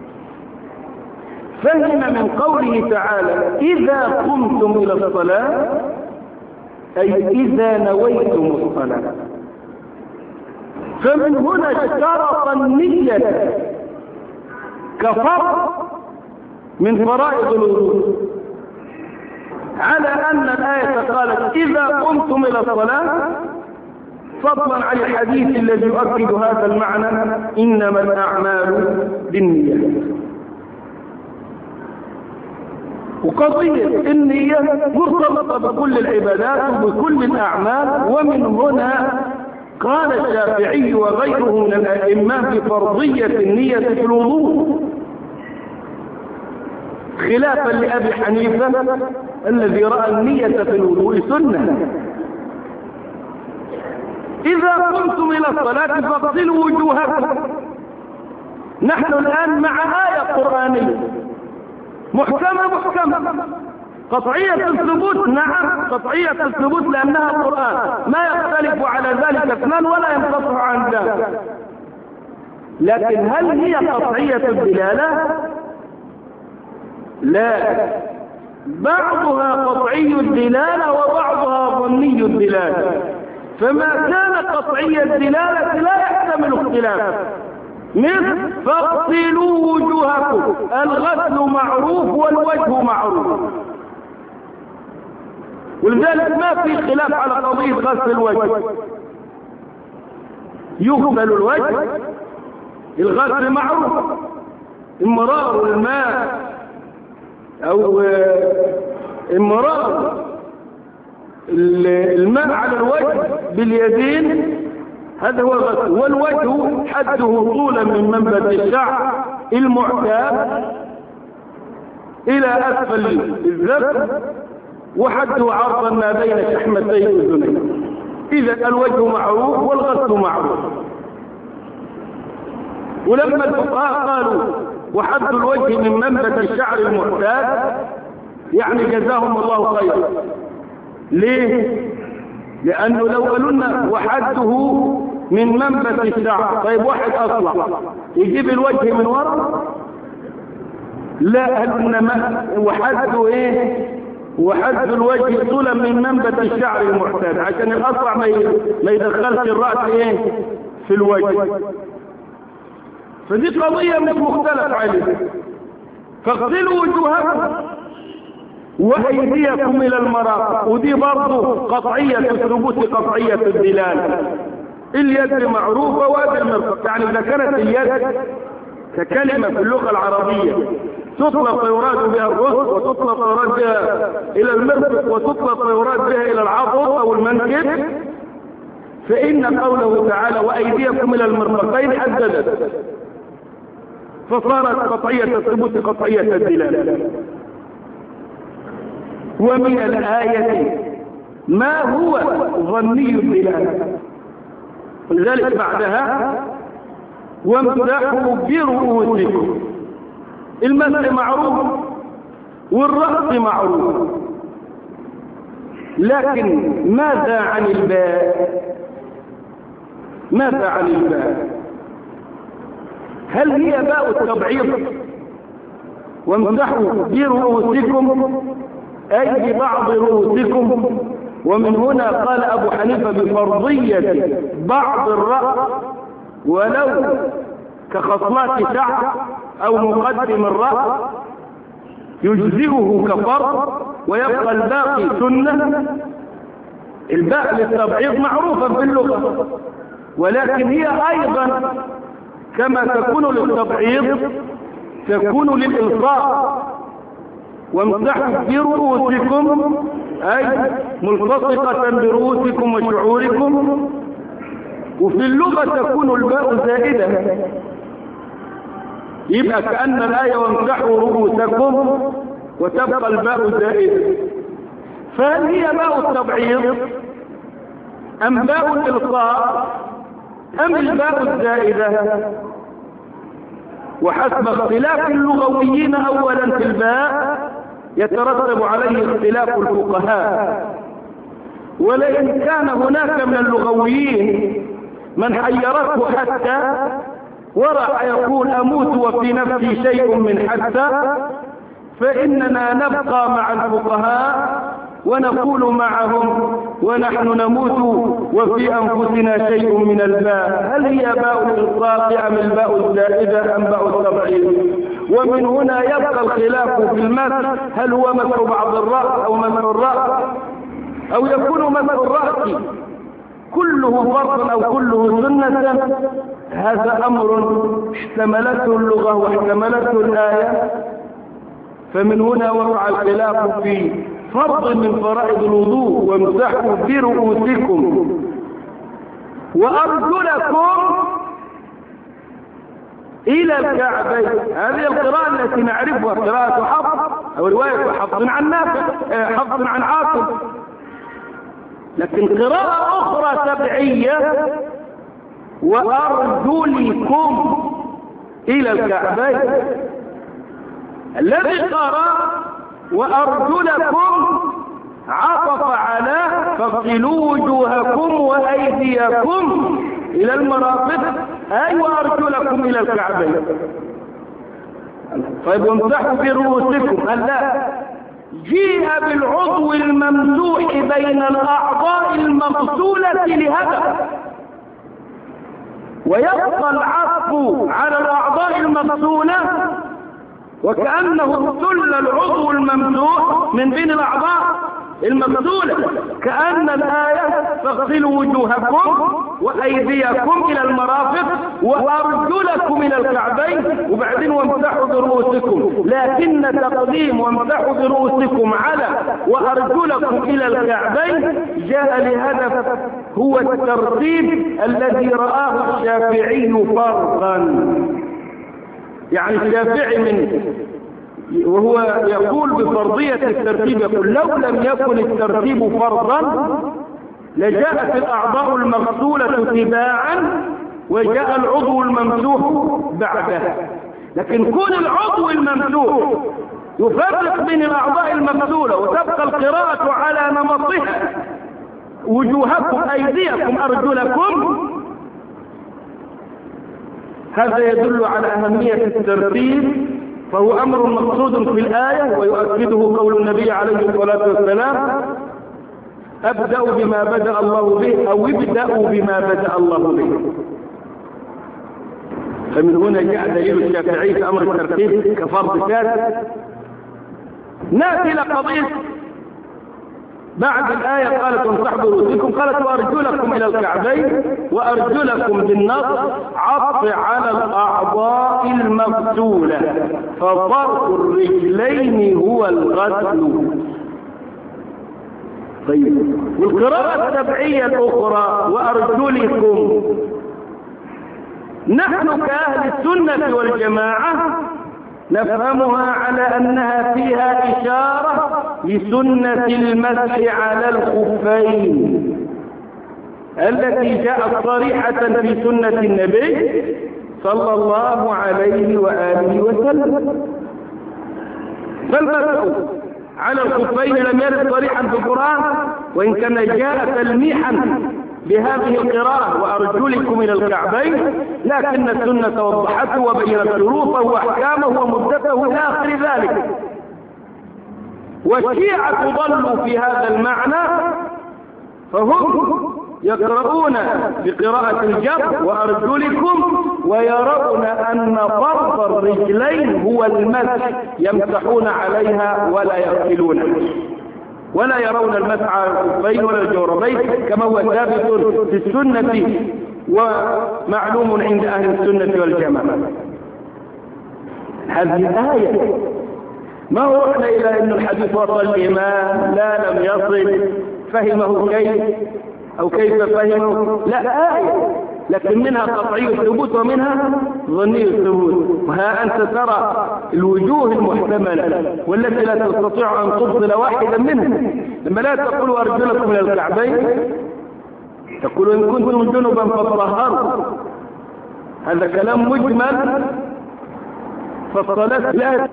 فهم من قوله تعالى: إذا قمتم إلى الصلاة، أي إذا نويتم الصلاة. فمن هنا اشترط النية كفرض من فرائض الوضوء، على أن الآية قالت: إذا قمتم إلى الصلاة، فضلا عن الحديث الذي يؤكد هذا المعنى: إنما الأعمال بالنيات. وقضية النية مرتبطة بكل العبادات وبكل الأعمال. ومن هنا قال الشافعي وغيره من الأئمة بفرضية النية في الوضوء، خلافا لأبي حنيفة الذي رأى النية في الوضوء سنة. إذا قمتم إلى الصلاة فاغسلوا وجوهكم. نحن الآن مع آية قرآنية محكمة محكمة قطعية الثبوت. نعم قطعية الثبوت لأنها قرآن، ما يختلف على ذلك اثنان ولا ينقطع عن ذلك. لكن هل هي قطعية الدلالة؟ لا، بعضها قطعي الدلالة وبعضها ظني الدلالة. فما كان قطعي الدلالة لا يحتمل اختلاف، مثل فاغسلوا وجوهكم، الغسل معروف والوجه معروف، ولذلك ما في خلاف على قضية غسل الوجه. يغسل الوجه، الغسل معروف، امرار الماء او امرار الماء على الوجه باليدين، هذا هو الغسل. والوجه حده طولا من منبت الشعر المعتاد الى اسفل الذقن، وحده عرضا ما بين شحمتي الاذنين. اذا الوجه معروف والغسل معروف. ولما الفقهاء قالوا وحد الوجه من منبت الشعر المعتاد، يعني جزاهم الله خيرا. ليه؟ لأنه لو قالوا لنا وحده من منبت الشعر، طيب واحد أصلع يجيب الوجه من وراء؟ لا، إنما وحده إيه؟ وحد الوجه طولا من منبت الشعر المعتاد، عشان الأصلع ما يدخلش الرأس إيه؟ في الوجه. فدي قضية مش مختلف عليها. فاغسلوا وجوهكم وأيديكم إلى المرافق، ودي برضه قطعية الثبوت قطعية الدلالة. اليد معروفة وادي المرفق، يعني إذا كانت اليد ككلمة في اللغة العربية تطلق ويراد بها الرسل، وتطلق ويراد بها إلى المرفق، وتطلق ويراد بها إلى العضد أو المنكب، فإن قوله تعالى وأيديكم إلى المرفقين حددت، فصارت قطعية الثبوت قطعية الدلالة. ومن الآية ما هو ظني الدلالة، ولذلك بعدها وامسحوا برؤوسكم. المسح معروف والرأس معروف، لكن ماذا عن الباء؟ ماذا عن الباء؟ هل هي باء التبعيض؟ وامسحوا برؤوسكم أي ببعض رؤوسكم. ومن هنا قال أبو حنيفة بفرضية بعض الرأس ولو كخصلات شعر أو مقدم الرأس يجزئه كفرض، ويبقى الباقي سنة. الباء للتبعيض معروفة في اللغة، ولكن هي أيضا كما تكون للتبعيض تكون للإلصاق. وامسحوا برؤوسكم أي ملتصقة برؤوسكم وشعوركم. وفي اللغة تكون الباء زائدة، يبقى كأن الآية وامسحوا رؤوسكم وتبقى الباء زائدة. فهل هي باء التبعيض أم باء الإلصاق أم الباء الزائدة؟ وحسب اختلاف اللغويين أولا في الباء يترتب عليه اختلاف الفقهاء، ولئن كان هناك من اللغويين من حيرته حتى وراح يقول أموت وفي نفسي شيء من حتى، فإننا نبقى مع الفقهاء ونقول معهم ونحن نموت وفي أنفسنا شيء من الباء، هل هي باء الإطلاق أم الباء الزائدة أم باء التبعيض؟ ومن هنا يبقى الخلاف في المسح، هل هو مسح بعض الرأس أو مسح الرأس، أو يكون مسح الرأس كله فرض أو كله سنة. هذا أمر احتملته اللغة واحتملته الآية، فمن هنا وقع الخلاف في فرض من فرائض الوضوء وامسحوا برؤوسكم وأرجلكم إلى الكعبين. هذه القراءة التي نعرفها قراءة حفص أو رواية حفص عن نافع حفص عن عاصم، لكن قراءة أخرى تبعية وأرجلكم إلى الكعبين. الذي قرأ وأرجلكم عطف على فاغسلوا وجوهكم وأيديكم إلى المرافق، أي وأرجلكم إلى الكعبين. طيب وامسحوا برؤوسكم، ألا جيء بالعضو الممسوح بين الأعضاء المغسولة لهدف، ويبقى العطف على الأعضاء المغسولة وكأنه ابتل العضو الممسوح من بين الأعضاء المغسولة، كأن الآية فاغسلوا وجوهكم وأيديكم إلى المرافق وأرجلكم إلى الكعبين، وبعدين وامسحوا برؤوسكم، لكن تقديم وامسحوا برؤوسكم على وأرجلكم إلى الكعبين جاء لهدف هو الترتيب الذي رآه الشافعي فرضا. يعني الشافعي من وهو يقول بفرضية الترتيب يقول لو لم يكن الترتيب فرضا لجاءت الأعضاء المغسولة تباعا وجاء العضو الممسوح بعدها، لكن كون العضو الممسوح يفرق بين الأعضاء المغسولة وتبقى القراءة على نمطها وجوهكم أيديكم أرجلكم، هذا يدل على أهمية الترتيب، فهو أمر مقصود في الآية ويؤكده قول النبي عليه الصلاة والسلام أبدأ بما بدأ الله به أو ابدأوا بما بدأ الله به. فمن هنا جاء دليل الشافعي في أمر الترتيب كفرض ثالث. نأتي إلى قضية بعد الآية قالت وامسحوا برؤوسكم، قالت وأرجلكم إلى الكعبين، وأرجلكم بالنص عطف على الأعضاء المغسولة، ففرق الرجلين هو الغسل. طيب والقراءة التبعية الأخرى وأرجلكم، نحن كأهل السنة والجماعة نفهمها على أنها فيها إشارة لسنة المسح على الخفين التي جاءت صريحة في سنة النبي صلى الله عليه وآله وسلم. فالمسح على الخفين لم يرد صريحا في القرآن، وإن كان جاء تلميحا بهذه القراءة وأرجلكم إلى الكعبين، لكن السنة وضحته وبينت شروطه وأحكامه ومدته إلى آخر ذلك. والشيعة ضلوا في هذا المعنى، فهم يقرؤون بقراءة الجر وأرجلكم ويرون أن فرض الرجلين هو المسح، يمسحون عليها ولا يغسلونها، ولا يرون المسح على الخفين ولا الجوربين كما هو ثابت في السنة ومعلوم عند أهل السنة والجماعة. هذه الآية ما رحنا إلى أن الحديث وصل الإمام لا لم يصل فهمه كيف أو كيف فهمه، لا آية، لكن منها قطعي الثبوت ومنها ظني الثبوت. وها أنت ترى الوجوه المحتملة والتي لا تستطيع أن تفصل واحدا منها، لما لا تقول أرجلكم إلى الكعبين يقول إن كنتم جنبا فطهروا، هذا كلام مجمل، فالصلاة لا.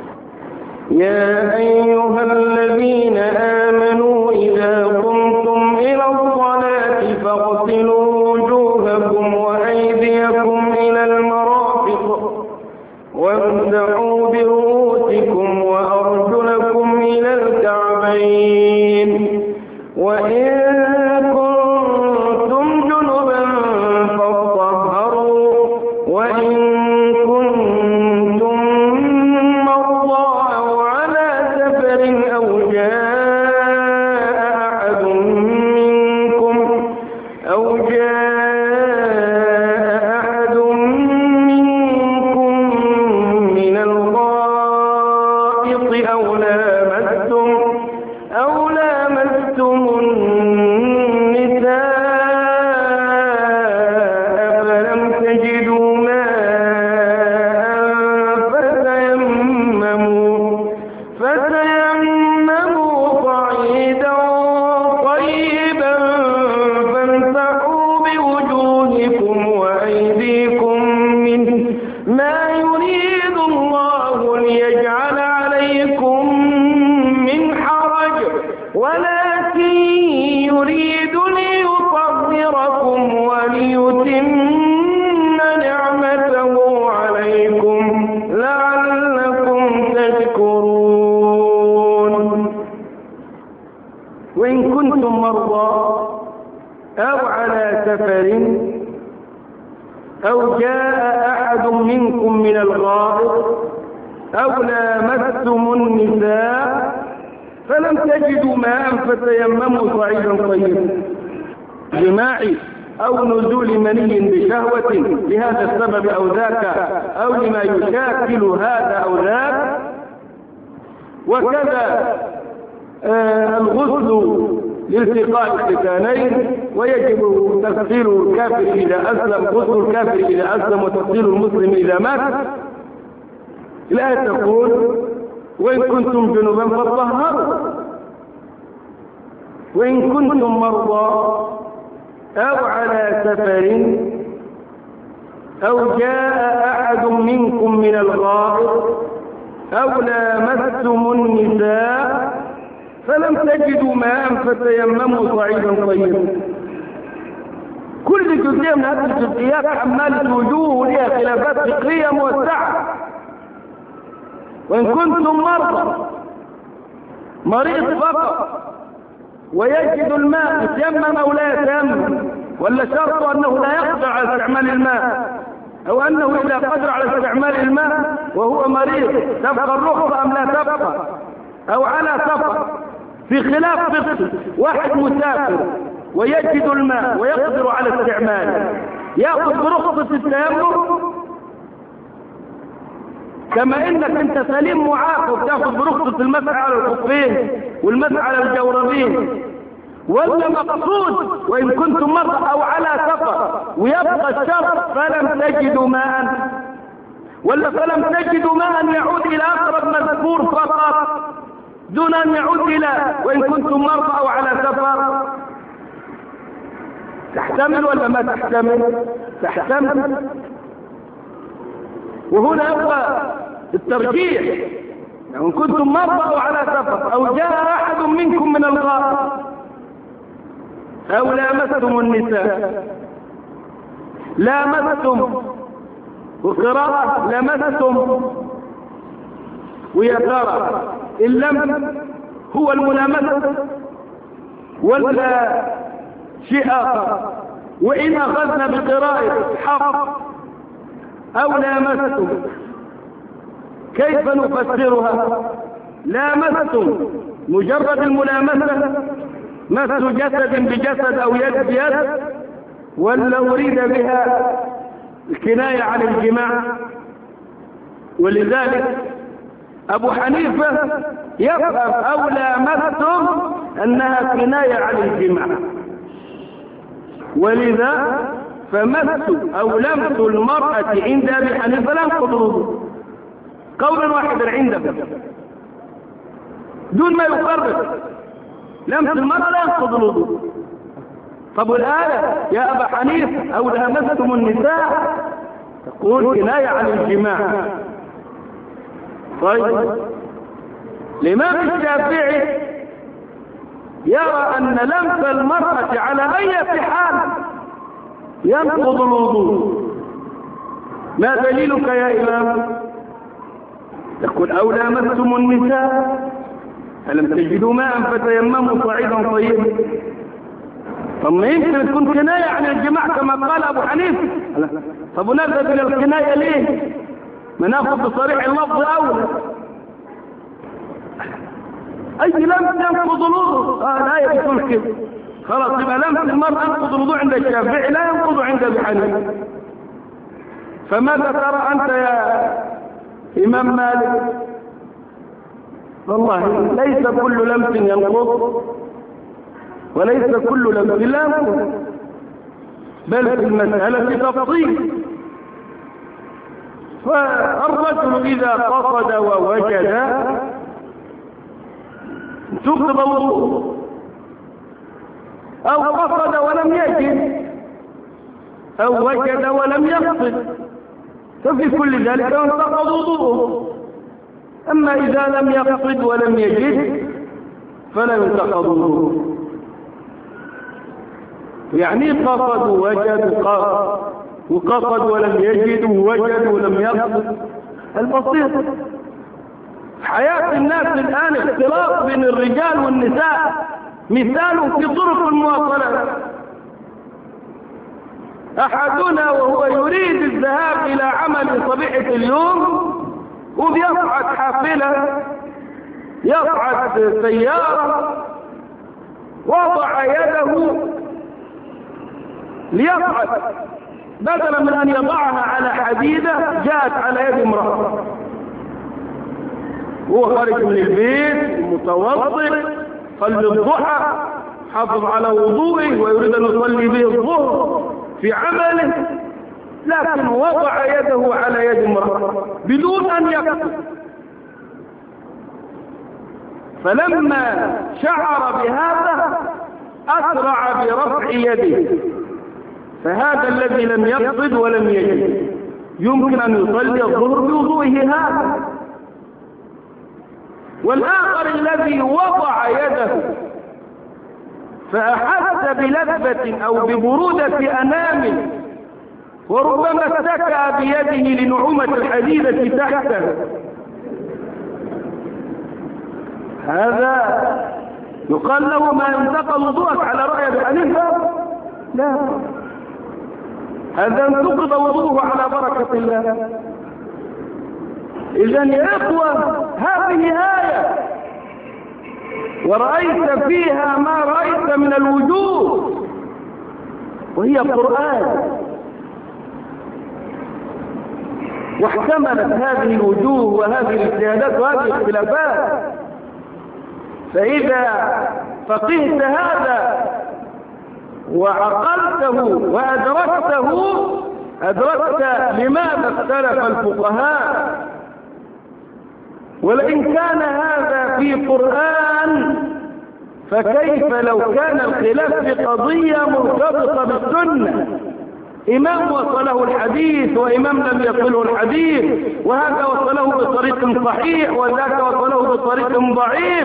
يا أيها الذين آمنوا إذا قمتم إلى الصلاة فاغسلوا وجوهكم وأيديكم إلى المرافق وامسحوا برؤوسكم وأرجلكم إلى الكعبين، وإن كنتم جنبا فاطهروا، وإن كنتم مرضى أو على سفر أو جاء أحد منكم أو جاء أحد منكم من الغائط أو لامستم أو لامستم النساء فلم تجدوا ماء فتيمموا فتيمموا صعيدا طيبا فامسحوا بوجوهكم وأيديكم منه، ما يريد الله ليجعل عليكم من حرج ولكن يريد ليطهركم وليتم نعمته عليكم لعلكم تشكرون. وإن كنتم مرضى أو على سفر أو جاء أحد منكم من الغائط أو لامستم النساء فلم تجدوا ماء فتيمموا صعيدا طيبا، جماعي أو نزول مني بشهوة لهذا السبب أو ذاك أو لما يشاكل هذا أو ذاك. وكذا آه الغسل لالتقاء الختانين، ويجب تغسيل الكافر إذا أسلم، غسل الكافر إذا أسلم، وتغسيل المسلم إذا مات. الآية تقول وإن كنتم جنبا فاطهروا، وإن كنتم مرضى أو على سفر أو جاء أحد منكم من الغائط أو لامستم النساء فلم تجدوا ماء فتيمموا صعيدا طيبا. كل جزئية من هذه الجزئيات حمالة وجوه ولها خلافات فقهية موسعة. وإن كنتم مرضى، مريض فقط ويجد الماء يتيمم أو لا يتيمم، ولا شرط أنه لا يقدر على استعمال الماء، أو أنه إذا قدر على استعمال الماء وهو مريض تبقى الرخصة أم لا تبقى، أو على سفر في خلاف فقهي. واحد مسافر ويجد الماء ويقدر على استعماله، يأخذ برخصة التيمم كما انك انت سليم معافى وتاخذ برخصة المسح على الخفين والمسح على الجوربين. ولا مقصود وإن كنتم مرضى أو على سفر ويبقى الشرط فلم تجدوا ماء، ولا فلم تجدوا ماء يعود إلى أقرب مذكور فقط دون أن يعود إلى وإن كنتم مرضى أو على سفر. تحتمل ولا ما تحتمل؟ تحتمل. وهنا يبقى الترجيح، يعني إن كنتم مرضى أو على سفر أو جاء أحد منكم من الغائط أو لامستم النساء. لامستم وقراءة لمستم، ويا ترى اللمس هو الملامسة ولا شيء آخر؟ وإن أخذنا بقراءة حق أو لامستم كيف نفسرها؟ لامستم مجرد الملامسة، مس جسد بجسد أو يد بيد، ولا أريد بها الكناية عن الجماع؟ ولذلك أبو حنيفة يفهم أو لامستم أنها كناية عن الجماع، ولذا فمس أو لمس المرأة عند أبي حنيفة لا ينقض الوضوء قولا واحدا عنده دون ما يقرر. لمس المرأة لا ينقض الوضوء، طب الآية يا أبا حنيفة أو لامستم النساء تقول كناية عن الجماع. طيب الإمام الشافعي يرى أن لمس المرأة على أي حال ينقض الوضوء. ما دليلك يا إمام؟ يقول أو لامستم النساء ألم تجدوا ماء فتيمموا صعيدا طيبا. طب ما يمكن تكون كناية عن الجماع كما قال أبو حنيفة. طب ونذهب إلى الكناية ليه؟ ما ناخذ بصريح اللفظ أولى. أي لمس ينقض الوضوء؟ آه الآية بتقول كده. خلاص يبقى لمس المرأة ينقض الوضوء عند الشافعي لا ينقض عند أبي حنيفة. فماذا ترى أنت يا إمام مالك؟ والله ليس كل لمس ينقض وليس كل لمس لا ينقض، بل في المسألة تفصيل. فالرجل إذا قصد ووجد تقضى وضوءه، أو قصد ولم يجد، أو وجد ولم يقصد، ففي كل ذلك ينتقض وضوءه. أما إذا لم يقصد ولم يجد فلا ينتقض وضوءه. يعني قصد ووجد وقصد ولم يجد ووجد ولم يقصد. البسيط حياة الناس الآن اختلاط بين الرجال والنساء، مثال في طرق المواصلات. أحدنا وهو يريد الذهاب إلى عمل صبيحة اليوم وبيصعد حافلة، يصعد سيارة، وضع يده ليصعد، بدلا من أن يضعها على حديدة جاءت على يد امرأة. هو خارج من البيت متوضئ صلي الضحى حافظ على وضوئه ويريد أن يصلي به الظهر في عمله، لكن وضع يده على يد امرأة بدون أن يقصد. فلما شعر بهذا أسرع برفع يده. فهذا الذي لم يقصد ولم يجد يمكن أن يصلي الظهر بوضوئه هذا. والآخر الذي وضع يده فأحس بلذة أو ببرودة أنامل وربما اتكأ بيده لنعومة الحديدة تحته، هذا يقال له ما ينتقل وضوءك على رأي أبي حنيفة؟ لا، هذا انتقض وضوءه على بركة الله. إذن يا إخوة هذه آية ورأيت فيها ما رأيت من الوجوه، وهي قرآن، واحتملت هذه الوجوه وهذه الاجتهادات وهذه الاختلافات. فإذا فقهت هذا وعقلته وأدركته أدركت لماذا اختلف الفقهاء. ولئن كان هذا في قرآن فكيف لو كان الخلاف في قضية مرتبطة بالسنة، إمام وصله الحديث وإمام لم يصله الحديث، وهذا وصله بطريق صحيح وذاك وصله بطريق ضعيف،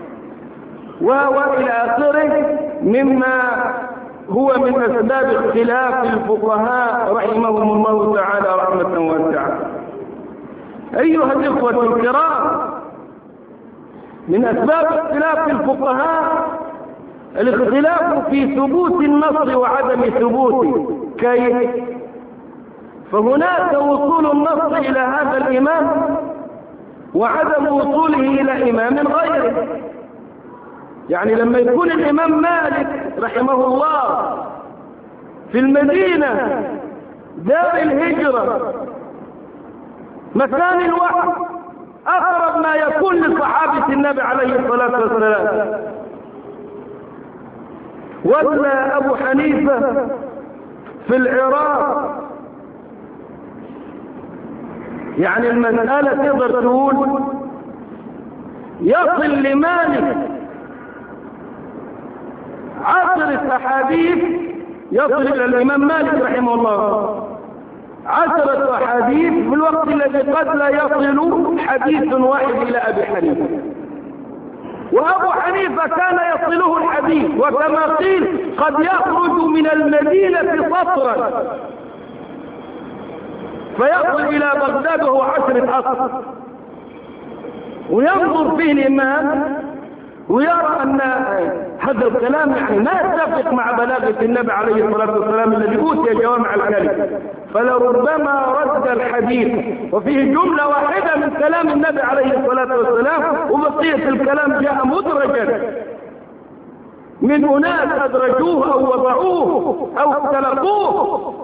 وإلى آخره مما هو من أسباب اختلاف الفقهاء رحمهم الله تعالى رحمة واسعة. أيها الإخوة الكرام، من أسباب اختلاف الفقهاء الاختلاف في ثبوت النص وعدم ثبوته. كيف؟ فهناك وصول النص إلى هذا الإمام وعدم وصوله إلى إمام غيره. يعني لما يكون الإمام مالك رحمه الله في المدينة دار الهجرة مكان الوحي أقرب ما يكون لصحابة النبي عليه الصلاة والسلام، ولا أبو حنيفة في العراق، يعني المسألة تقدر تقول يصل لمالك عصر عشرة أحاديث يصل إلى الإمام مالك رحمه الله، عشرة أحاديث في الوقت الذي قد لا يصل حديث واحد إلى أبي حنيفة. وأبو حنيفة كان يصله الحديث، وكما قيل قد يخرج من المدينة سطرا فيصل إلى بغداد وهو عشرة أسطر، وينظر فيه الإمام ويرى أن هذا الكلام يعني ما يتفق مع بلاغة النبي عليه الصلاة والسلام الذي أوتي جوامع الكلم، فلربما رد الحديث وفيه جملة واحدة من كلام النبي عليه الصلاة والسلام، وبقية الكلام جاء مدرجا من أناس أدرجوه أو وضعوه أو اختلقوه،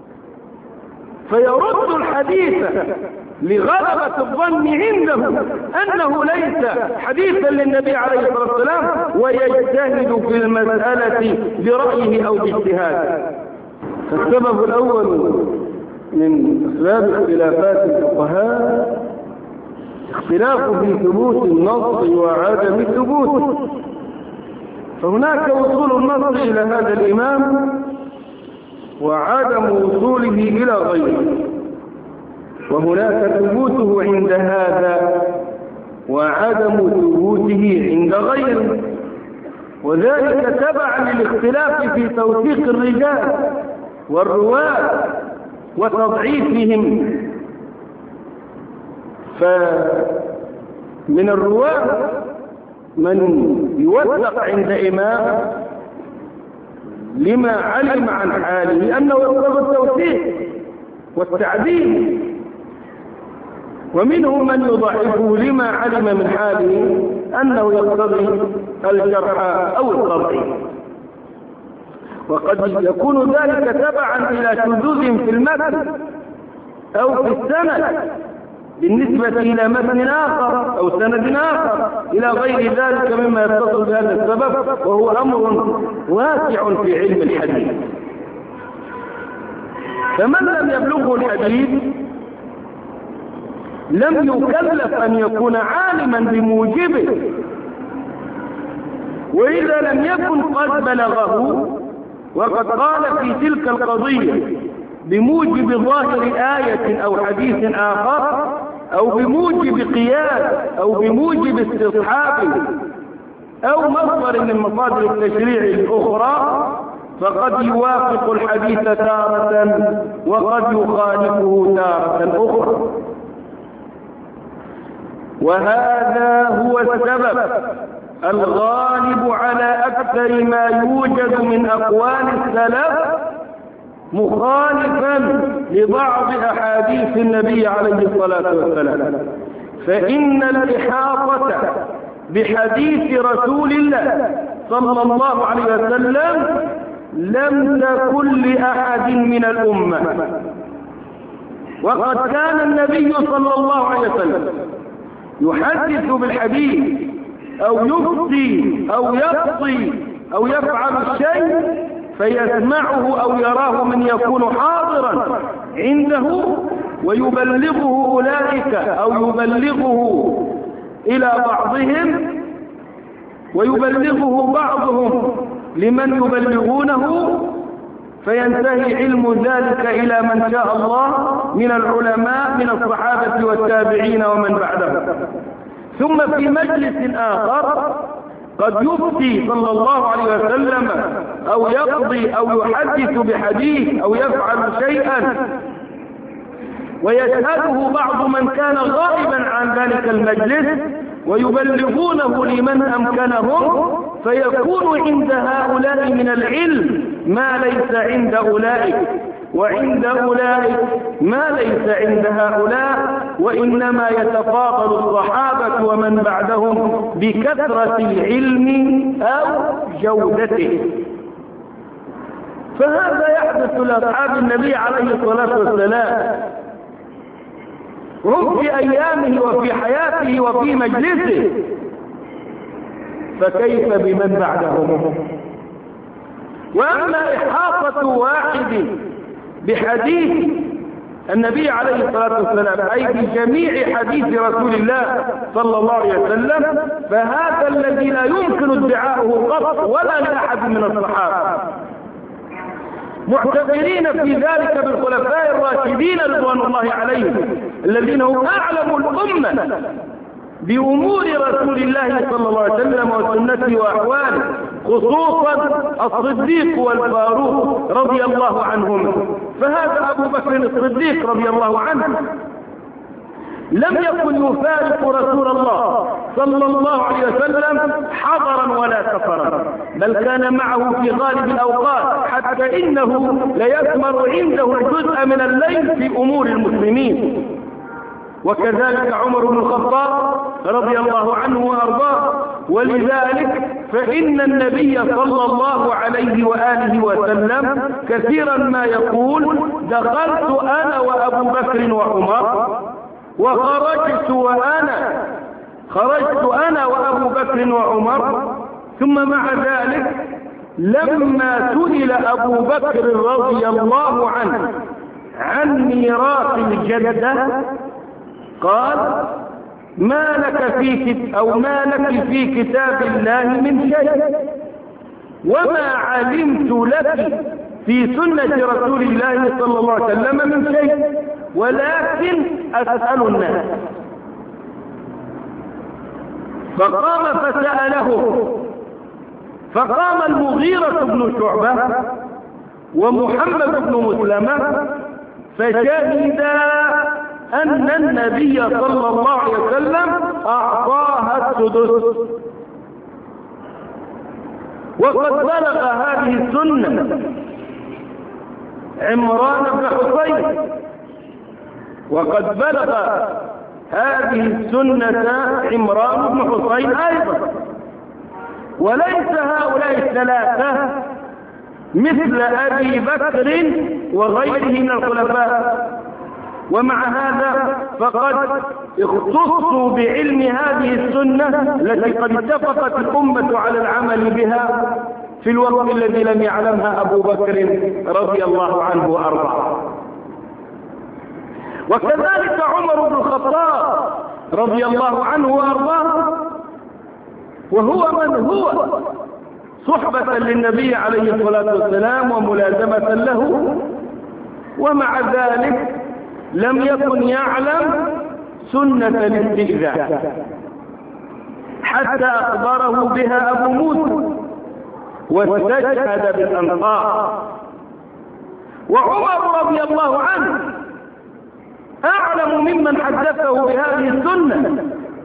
فيرد الحديث لغلبة الظن عنده أنه ليس حديثا للنبي عليه الصلاة والسلام، ويجتهد في المسألة برأيه أو باجتهاده. السبب الأول من أسباب اختلافات الفقهاء اختلاف في ثبوت النص وعدم ثبوته، فهناك وصول النص إلى هذا الإمام وعدم وصوله إلى غيره، وهناك ثبوته عند هذا وعدم ثبوته عند غيره، وذلك تبعا للاختلاف في توثيق الرجال والرواة وتضعيفهم. فمن الرواة من يوثق عند إمام لما علم عن حاله أنه يقتضي التوثيق والتعديل، ومنهم من يضعفه لما علم من حاله أنه يقتضي الجرح أو التضعيف، وقد يكون ذلك تبعا إلى شذوذ في المتن أو في السند بالنسبة إلى متن آخر أو سند آخر إلى غير ذلك مما يتصل بهذا السبب، وهو أمر واسع في علم الحديث. فمن لم يبلغه الحديث لم يكلف أن يكون عالما بموجبه، وإذا لم يكن قد بلغه وقد قال في تلك القضية بموجب ظاهر آية أو حديث آخر أو بموجب قياس أو بموجب استصحاب أو مصدر من مصادر التشريع الأخرى، فقد يوافق الحديث تارة وقد يخالفه تارة أخرى. وهذا هو السبب الغالب على أكثر ما يوجد من أقوال السلف مخالفا لبعض أحاديث النبي عليه الصلاة والسلام. فإن الإحاطة بحديث رسول الله صلى الله عليه وسلم لم تكن لأحد من الأمة، وقد كان النبي صلى الله عليه وسلم يحدث بالحديث أو يفتي أو يقضي أو يفعل الشيء فيسمعه أو يراه من يكون حاضرا عنده ويبلغه أولئك أو يبلغه إلى بعضهم ويبلغه بعضهم لمن يبلغونه، فينتهي علم ذلك إلى من شاء الله من العلماء من الصحابة والتابعين ومن بعدهم. ثم في مجلس آخر قد يفتي صلى الله عليه وسلم أو يقضي أو يحدث بحديث أو يفعل شيئا ويشهده بعض من كان غائبا عن ذلك المجلس ويبلغونه لمن أمكنهم، فيكون عند هؤلاء من العلم ما ليس عند أولئك، وعند أولئك ما ليس عند هؤلاء، وإنما يتفاضل الصحابة ومن بعدهم بكثرة العلم أو جودته. فهذا يحدث لأصحاب النبي عليه الصلاة والسلام، هم في أيامه وفي حياته وفي مجلسه، فكيف بمن بعدهم؟ وأما إحاطة واحد بحديث النبي عليه الصلاة والسلام أي بجميع حديث رسول الله صلى الله عليه وسلم، فهذا الذي لا يمكن يمكن ادعاؤه قط ولا لأحد من الصحابة، معتبرين في ذلك بالخلفاء الراشدين رضوان الله عليهم الذين هم أعلم الأمة بأمور رسول الله صلى الله عليه وسلم وسنته وأحواله، خصوصا الصديق والفاروق رضي الله عنهما. فهذا أبو بكر الصديق رضي الله عنه لم يكن يفارق رسول الله صلى الله عليه وسلم حضرا ولا سفرا، بل كان معه في غالب الأوقات، حتى إنه ليثمر عنده الجزء من الليل في أمور المسلمين. وكذلك عمر بن الخطاب رضي الله عنه وأرضاه. ولذلك فإن النبي صلى الله عليه وآله وسلم كثيرا ما يقول: دخلت أنا وأبو بكر وعمر وخرجت وأنا خرجت أنا وأبو بكر وعمر. ثم مع ذلك لما سئل أبو بكر رضي الله عنه عن ميراث الجدة قال: ما لك في أو ما لك في كتاب الله من شيء، وما علمت لك في سنة رسول الله صلى الله عليه وسلم من شيء، ولكن أسأل الناس. فقام فسأله، فقام المغيرة بن شعبة ومحمد بن مسلمة فشهدا أن النبي صلى الله عليه وسلم أعطاها السدس. وقد بلغ هذه السنة عمران بن حسين، وقد بلغ هذه السنة عمران بن حسين أيضا. وليس هؤلاء الثلاثة مثل أبي بكر وغيره من الخلفاء، ومع هذا فقد اختصوا بعلم هذه السنة التي قد اتفقت الأمة على العمل بها في الوقت الذي لم يعلمها أبو بكر رضي الله عنه وأرضاه. وكذلك عمر بن الخطاب رضي الله عنه وأرضاه، وهو من هو صحبة للنبي عليه الصلاة والسلام وملازمة له، ومع ذلك لم يكن يعلم سنة الاستئذان حتى أخبره بها أبو موسى واستشهد بالأنصار. وعمر رضي الله عنه أعلم ممن حدثه بهذه السنة،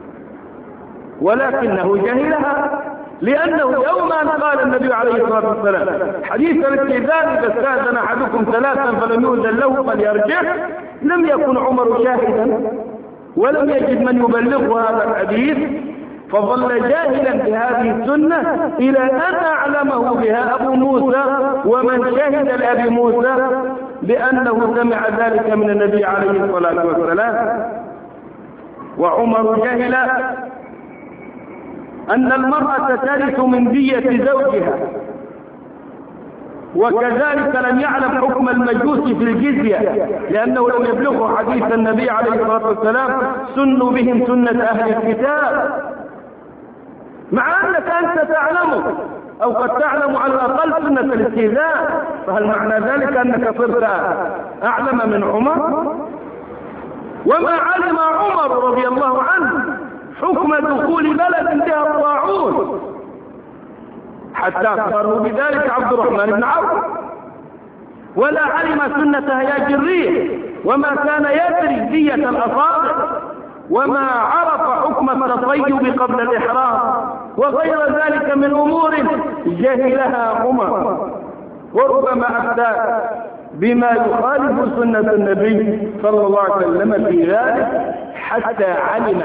ولكنه جهلها، لأنه يوم أن قال النبي عليه الصلاة والسلام حديث الاستئذان: إذا استأذن أحدكم ثلاثا فلم يؤذن له فليرجع، لم يكن عمر شاهدا ولم يجد من يبلغه هذا الحديث، فظل جاهلا بهذه السنة إلى أن أعلمه بها أبو موسى، ومن شهد لأبي موسى بأنه سمع ذلك من النبي عليه الصلاة والسلام. وعمر جهل أن المرأة ترث من دية زوجها، وكذلك لم يعلم حكم المجوس في الجزية، لأنه لم يبلغه حديث النبي عليه الصلاة والسلام: سنوا بهم سنة أهل الكتاب. مع أنك أنت تعلمه أو قد تعلم على الأقل سنة الاستئذان، فهل معنى ذلك أنك صرت أعلم من عمر؟ وما علم عمر رضي الله عنه حكم دخول بلد بها الطاعون حتى أخبره بذلك عبد الرحمن بن عوف، ولا علم سنة هياج الريح، وما كان يدري دية الأصابع، وما عرف حكم التصيب قبل الإحرام، وغير ذلك من أمور جهلها عمر، وربما أفتى بما يخالف سنة النبي صلى الله عليه وسلم في ذلك حتى علم.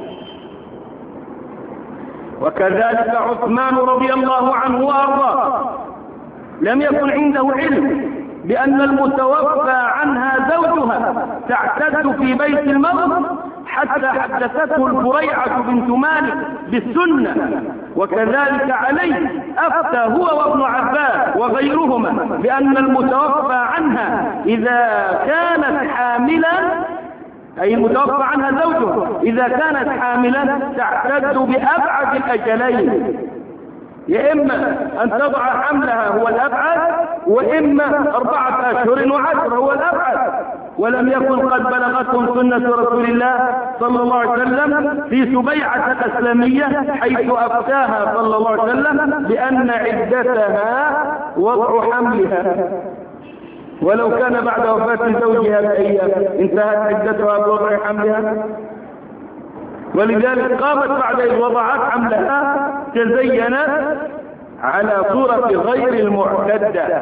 وكذلك عثمان رضي الله عنه وأرضاه لم يكن عنده علم بأن المتوفى عنها زوجها تعتد في بيت الموت حتى حدثته الفريعة بنت مالك بالسنة. وكذلك علي أفتى هو وابن عباس وغيرهما بأن المتوفى عنها إذا كانت حاملا، أي المتوفى عنها زوجها إذا كانت حاملا، تعتد بأبعد الأجلين، يا إما أن تضع حملها هو الأبعد، وإما أربعة أشهر وعشر هو الأبعد. ولم يكن قد بلغتهم سنة رسول الله صلى الله عليه وسلم في سبيعة الأسلمية حيث أفتاها صلى الله عليه وسلم بأن عدتها وضع حملها، ولو كان بعد وفاة زوجها بأيام انتهت عدتها بوضع حملها. ولذلك قامت بعد إذ وضعت حملها تزينت على صورة غير المعتدة.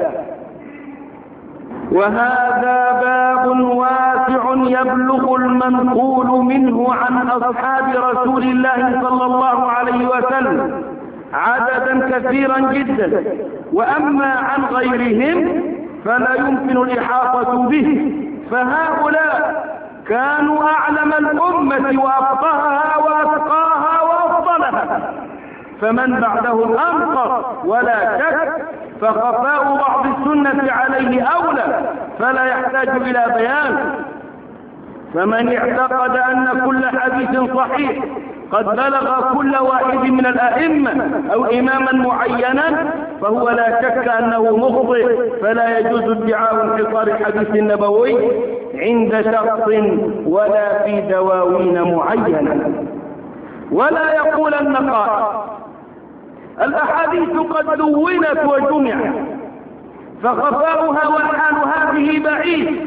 وهذا باب واسع يبلغ المنقول منه عن أصحاب رسول الله صلى الله عليه وسلم عددا كثيرا جدا، وأما عن غيرهم فلا يمكن الإحاطة به، فهؤلاء كانوا أعلم الأمة وأفقهها وأتقاها وأفضلها، فمن بعدهم أنقص ولا شك، فخفاء بعض السنة عليه أولى فلا يحتاج إلى بيان. فمن اعتقد أن كل حديث صحيح قد بلغ كل واحد من الأئمة أو إماما معينا فهو لا شك أنه مخطئ، فلا يجوز ادعاء انحصار الحديث النبوي عند شخص ولا في دواوين معينة. ولا يقولن قائل الأحاديث قد دونت وجمعت فخفاؤها والحال هذه بعيد،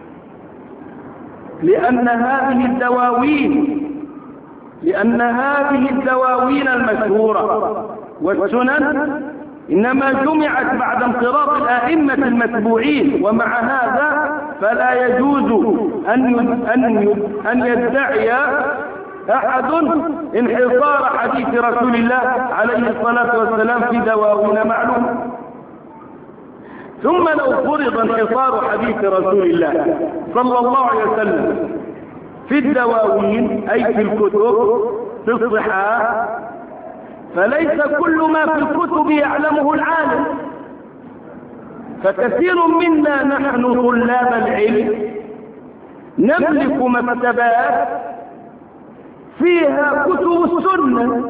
لأن هذه الدواوين لأن هذه الدواوين المشهورة والسنن إنما جمعت بعد انقراض الأئمة المتبوعين، ومع هذا فلا يجوز أن أن يدعي أحد انحصار حديث رسول الله عليه الصلاة والسلام في دواوين معلومة. ثم لو فرض انحصار حديث رسول الله صلى الله عليه وسلم في الدواوين أي في الكتب في الصحاح، فليس كل ما في الكتب يعلمه العالم، فكثير منا نحن طلاب العلم نملك مكتبات فيها كتب السنة،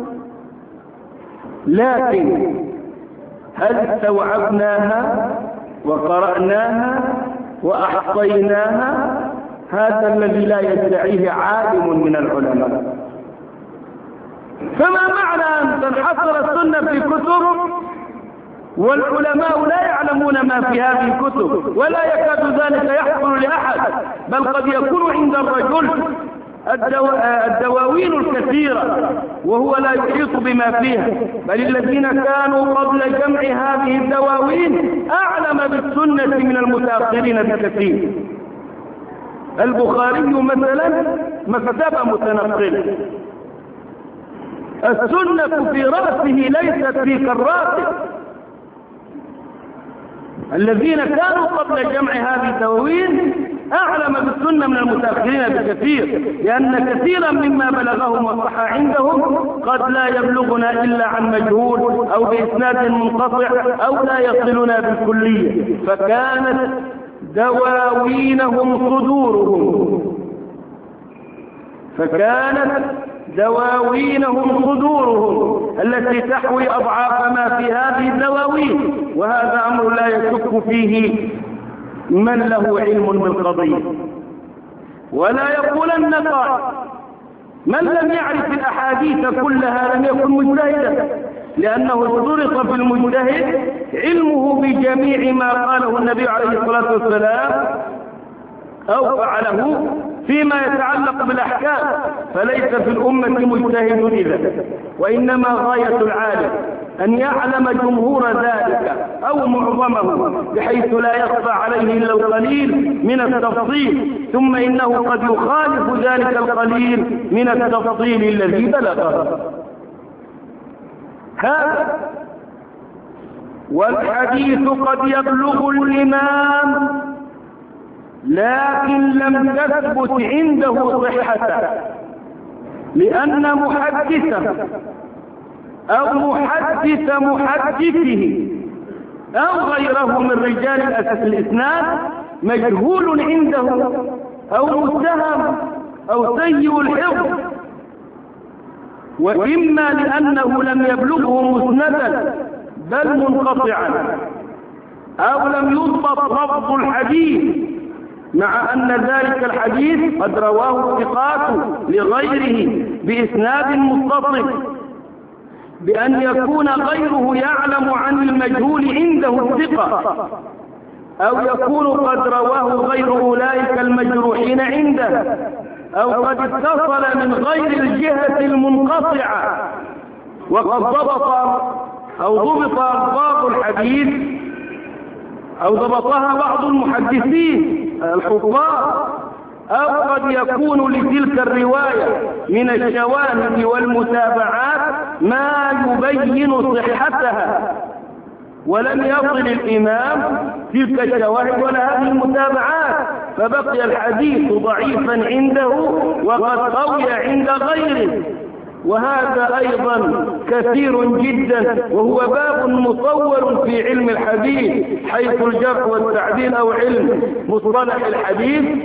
لكن هل استوعبناها وقرأناها وأحصيناها؟ هذا الذي لا يدعيه عالم من العلماء. فما معنى أن تنحصر السنة في كتب والعلماء لا يعلمون ما في هذه الكتب، ولا يكاد ذلك يحصل لأحد، بل قد يكون عند الرجل الدو... الدواوين الكثيرة وهو لا يحيط بما فيها، بل الذين كانوا قبل جمع هذه الدواوين أعلم بالسنة من المتأخرين بكثير. البخاري مثلا مكتبة متنقلة، السنة في رأسه ليست في كراسه. الذين كانوا قبل جمع هذه الدواوين أعلم بالسنة من المتأخرين بكثير، لأن كثيرا مما بلغهم وصح عندهم قد لا يبلغنا إلا عن مجهول أو بإسناد منقطع أو لا يصلنا بالكلية، فكانت دواوينهم صدورهم فكانت دواوينهم صدورهم التي تحوي أضعاف ما في هذه الدواوين، وهذا أمر لا يشك فيه من له علم بالقضية. ولا يقولن قائل من لم يعرف الأحاديث كلها لم يكن مجتهدا، لأنه اشترط في المجتهد علمه بجميع ما قاله النبي عليه الصلاة والسلام أو فعله فيما يتعلق بالأحكام، فليس في الأمة مجتهد إذا، وإنما غاية العالم أن يعلم جمهور ذلك أو معظمه بحيث لا يخفى عليه إلا القليل من التفصيل، ثم إنه قد يخالف ذلك القليل من التفصيل الذي بلغه. هذا والحديث قد يبلغ الإمام لكن لم تثبت عنده صحته، لأن محدثا أو محدث محدثه أو غيره من رجال الإسناد مجهول عنده أو متهم أو سيء الحفظ، وإما لأنه لم يبلغه مسندا بل منقطعا، أو لم يضبط لفظ الحديث مع أن ذلك الحديث قد رواه الثقات لغيره بإسناد متصل، بأن يكون غيره يعلم عن المجهول عنده الثقة، أو يكون قد رواه غير أولئك المجروحين عنده، أو قد اتصل من غير الجهة المنقطعة وقد ضبط أو ضبط ألفاظ الحديث أو ضبطها بعض المحدثين الحفاظ، أو قد يكون لتلك الرواية من الشواهد والمتابعات ما يبين صحتها، ولم يصل الإمام تلك الشواهد ولا هذه المتابعات، فبقي الحديث ضعيفا عنده وقد قوي عند غيره. وهذا أيضا كثير جدا، وهو باب مصور في علم الحديث حيث الجرح والتعديل أو علم مصطلح الحديث.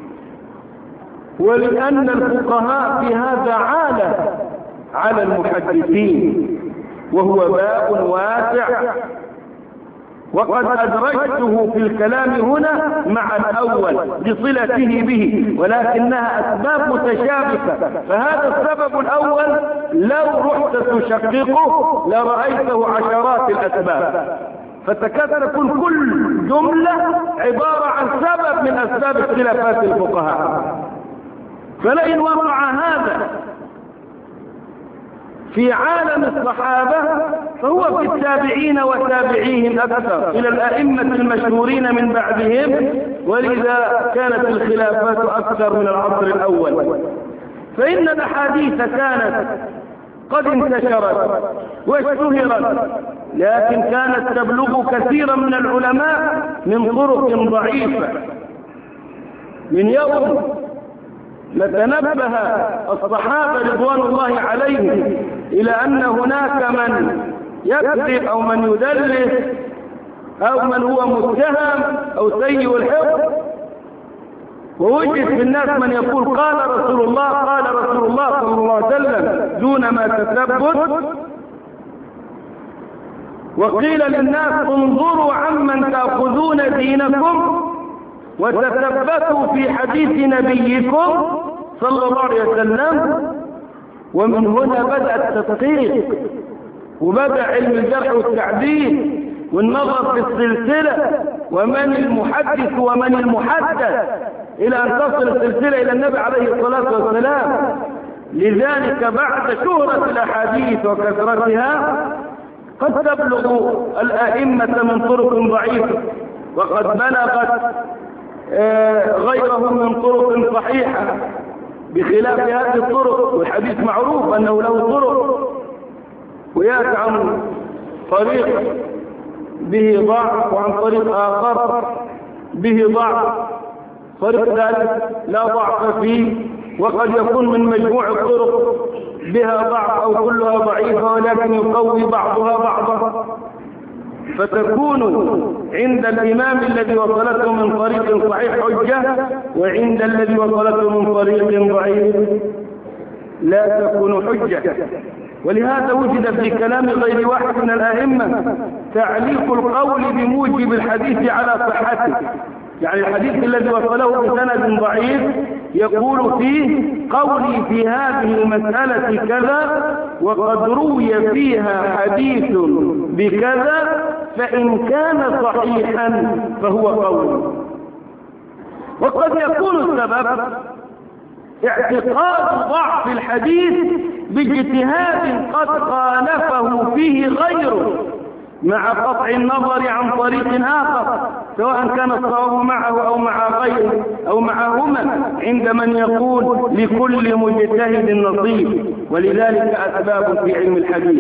ولأن الفقهاء في هذا عالة على المحدثين، وهو باب واسع، وقد أدرجته في الكلام هنا مع الأول لصلته به، ولكنها أسباب متشابكة. فهذا السبب الأول لو رحت تشققه لرأيته عشرات الأسباب، فتكاد تكون كل جملة عبارة عن سبب من أسباب اختلافات الفقهاء. فلئن وقع هذا في عالم الصحابة فهو في التابعين وتابعيهم أكثر إلى الأئمة المشهورين من بعدهم، ولذا كانت الخلافات أكثر من العصر الأول. فإن الأحاديث كانت قد انتشرت واشتهرت، لكن كانت تبلغ كثيرا من العلماء من طرق ضعيفة. من يوم لتنبه الصحابة رضوان الله عليهم إلى أن هناك من يكذب أو من يدلس أو من هو متهم أو سيء الحفظ، ووجد في الناس من يقول قال رسول الله قال رسول الله صلى الله عليه وسلم دون ما تثبت. وقيل للناس انظروا عمن تأخذون دينكم وتثبتوا في حديث نبيكم صلى الله عليه وسلم. ومن هنا بدأ التدقيق، وبدأ علم الجرح والتعديل والنظر في السلسلة ومن المحدث ومن المحدث، إلى أن تصل السلسلة إلى النبي عليه الصلاة والسلام. لذلك بعد شهرة الأحاديث وكثرتها قد تبلغ الأئمة من طرق ضعيفة، وقد بلغت غيرهم من طرق صحيحة بخلاف هذه الطرق. والحديث معروف أنه له طرق، ويأتي عن طريق به ضعف وعن طريق آخر به ضعف، طريق ثالث لا ضعف فيه، وقد يكون من مجموع الطرق بها ضعف أو كلها ضعيفة ولكن يقوي بعضها بعضا، فتكون عند الإمام الذي وصلته من طريق صحيح حجة، وعند الذي وصلته من طريق ضعيف لا تكون حجة. ولهذا وجد في كلام غير واحد من الأئمة تعليق القول بموجب الحديث على صحته، يعني الحديث الذي وصله بسند ضعيف يقول فيه قولي في هذه المسألة كذا، وقد روي فيها حديث بكذا، فإن كان صحيحا فهو قول. وقد يكون السبب اعتقاد ضعف الحديث باجتهاد قد خالفه فيه غيره، مع قطع النظر عن طريق آخر، سواء كان الصواب معه أو مع غيره أو معهما، عند من يقول لكل مجتهد نصيب. ولذلك أسباب في علم الحديث.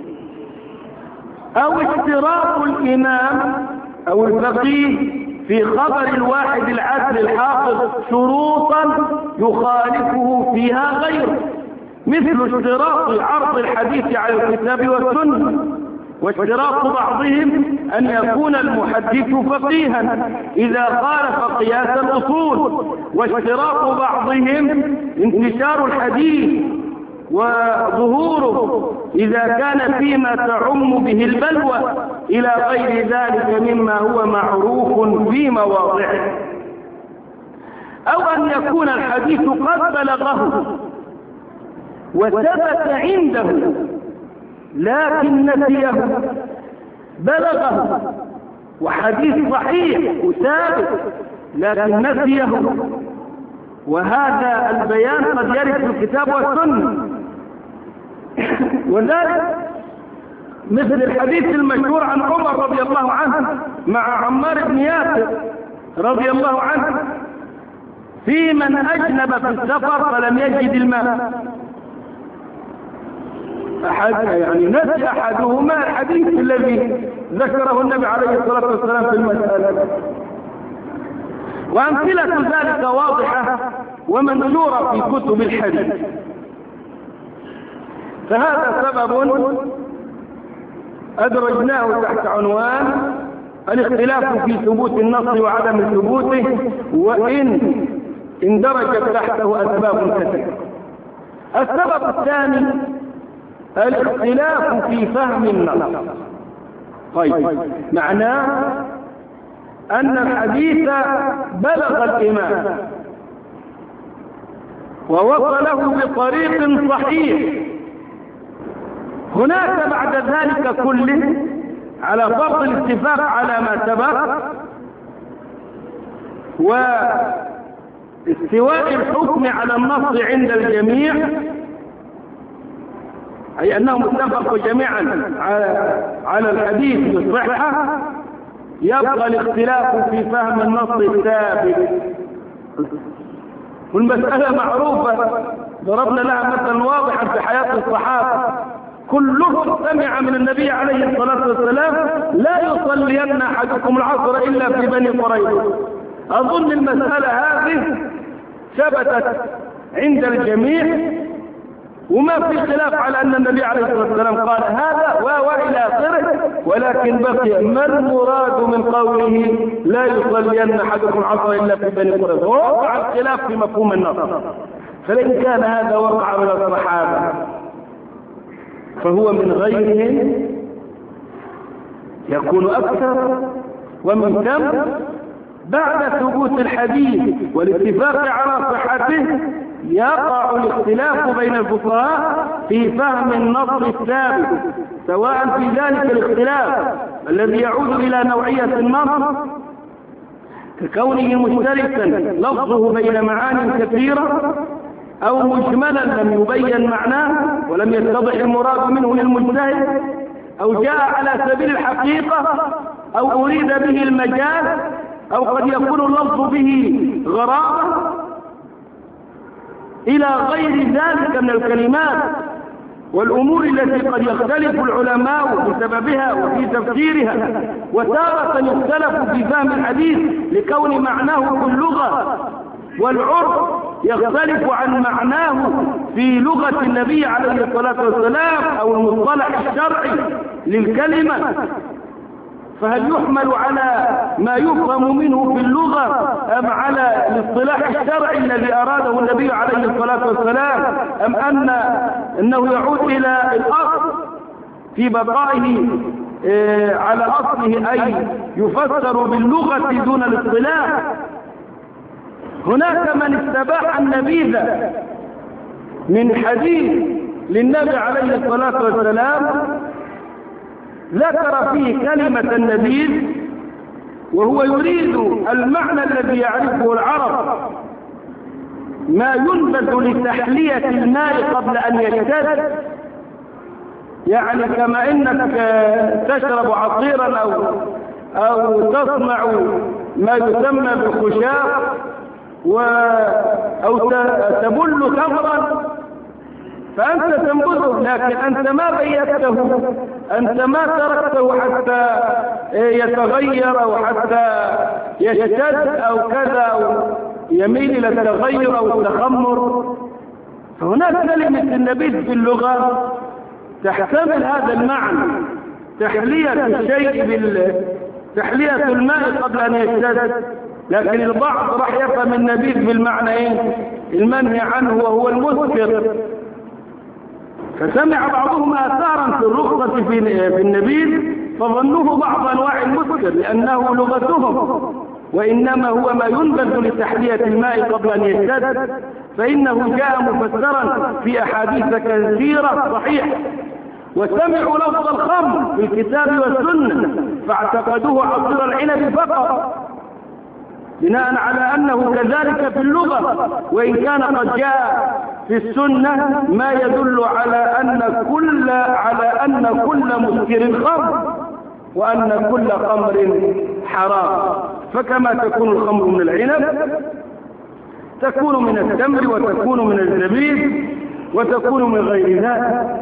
أو اشتراط الإمام أو الفقيه في خبر الواحد العدل الحافظ شروطا يخالفه فيها غيره، مثل اشتراط عرض الحديث على الكتاب والسنة، واشتراط بعضهم أن يكون المحدث فقيها إذا خالف قياس الأصول، واشتراط بعضهم انتشار الحديث وظهوره إذا كان فيما تعم به البلوى إلى غير ذلك مما هو معروف في مواضعه، أو أن يكون الحديث قد بلغه وثبت عنده لكن نسيه، بلغه وحديث صحيح وثابت لكن نسيه، وهذا البيان قد يرد في الكتاب والسنة. وذلك مثل الحديث المشهور عن عمر رضي الله عنه مع عمار بن ياسر رضي الله عنه في من أجنب في السفر فلم يجد الماء، أحد يعني نسي أحدهما الحديث الذي ذكره النبي عليه الصلاة والسلام في المسألة. وأمثلة ذلك واضحة ومنشورة في كتب الحديث. فهذا سبب أدرجناه تحت عنوان الاختلاف في ثبوت النص وعدم ثبوته، وإن اندرجت تحته أسباب كثيرة. السبب الثاني الاختلاف في فهم النص. طيب، معناه أن الحديث بلغ الإمام ووصله بطريق صحيح، هناك بعد ذلك كله على فرض الاتفاق على ما سبق واستواء الحكم على النص عند الجميع، أي أنهم اتفقوا جميعا على الحديث بالصحة، يبقى الاختلاف في فهم النص الثابت. والمسألة معروفة، ضربنا لها مثلا واضحا في حياة الصحابة، كلهم سمع من النبي عليه الصلاة والسلام لا يصلين أحدكم العصر إلا في بني قريظة. أظن المسألة هذه ثبتت عند الجميع وما في خلاف على أن النبي عليه الصلاة والسلام قال هذا وإلى آخره، ولكن بقي ما المراد من قوله لا يصلين أحدكم العصر إلا في بني قريظة، ووقع الخلاف في مفهوم النص. فلئن كان هذا وقع من الصحابة فهو من غيرهم يكون أكثر. ومن ثم بعد ثبوت الحديث والاتفاق على صحته يقع الاختلاف بين الفقهاء في فهم النص الثابت، سواء في ذلك الاختلاف الذي يعود إلى نوعية النص ككونه مشتركا لفظه بين معاني كثيرة، أو مجملا لم يبين معناه ولم يتضح المراد منه للمجتهد، أو جاء على سبيل الحقيقة، أو أريد به المجال، أو قد يكون اللفظ به غرابة إلى غير ذلك من الكلمات والأمور التي قد يختلف العلماء بسببها وفي تفسيرها. وتارة يختلف في فهم الحديث لكون معناه في اللغة والعرف يختلف عن معناه في لغة النبي عليه الصلاة والسلام أو المصطلح الشرعي للكلمة. فهل يحمل على ما يفهم منه في اللغة أم على الاصطلاح الشرعي الذي أراده النبي عليه الصلاة والسلام، أم أن أنه يعود إلى الأصل في بقائه على أصله، أي يفسر باللغة دون الاصطلاح؟ هناك من استباح النبيذ من حديث للنبي عليه الصلاة والسلام ذكر فيه كلمة النبيذ وهو يريد المعنى الذي يعرفه العرب، ما ينبذ لتحلية الماء قبل أن يشتد، يعني كما إنك تشرب عصيرا أو أو تصنع ما يسمى بالخشاف أو تبل تمرا فأنت تنبذه، لكن أنت ما بيته، أنت ما تركته حتى يتغير أو حتى يشتد أو كذا أو يميل إلى التغير أو التخمر. فهناك كلمة النبيذ في اللغة تحتمل هذا المعنى، تحلية الشيء بال تحلية الماء قبل أن يشتد، لكن البعض راح يفهم النبيذ بالمعنى ايه؟ المنهي عنه وهو المسكر. فسمع بعضهم آثارا في الرخصة في النبيذ فظنوه بعض أنواع المسكر لأنه لغتهم، وإنما هو ما ينبذ لتحلية الماء قبل أن يشتد، فإنه جاء مفسرا في أحاديث كثيرة صحيحة. وسمعوا لفظ الخمر في الكتاب والسنة فاعتقدوه عصير العنب فقط، بناء على أنه كذلك في اللغة، وإن كان قد جاء في السنة ما يدل على أن كل على أن كل مسكر خمر، وأن كل خمر حرام. فكما تكون الخمر من العنب تكون من التمر وتكون من الزبيب وتكون من غير ذلك.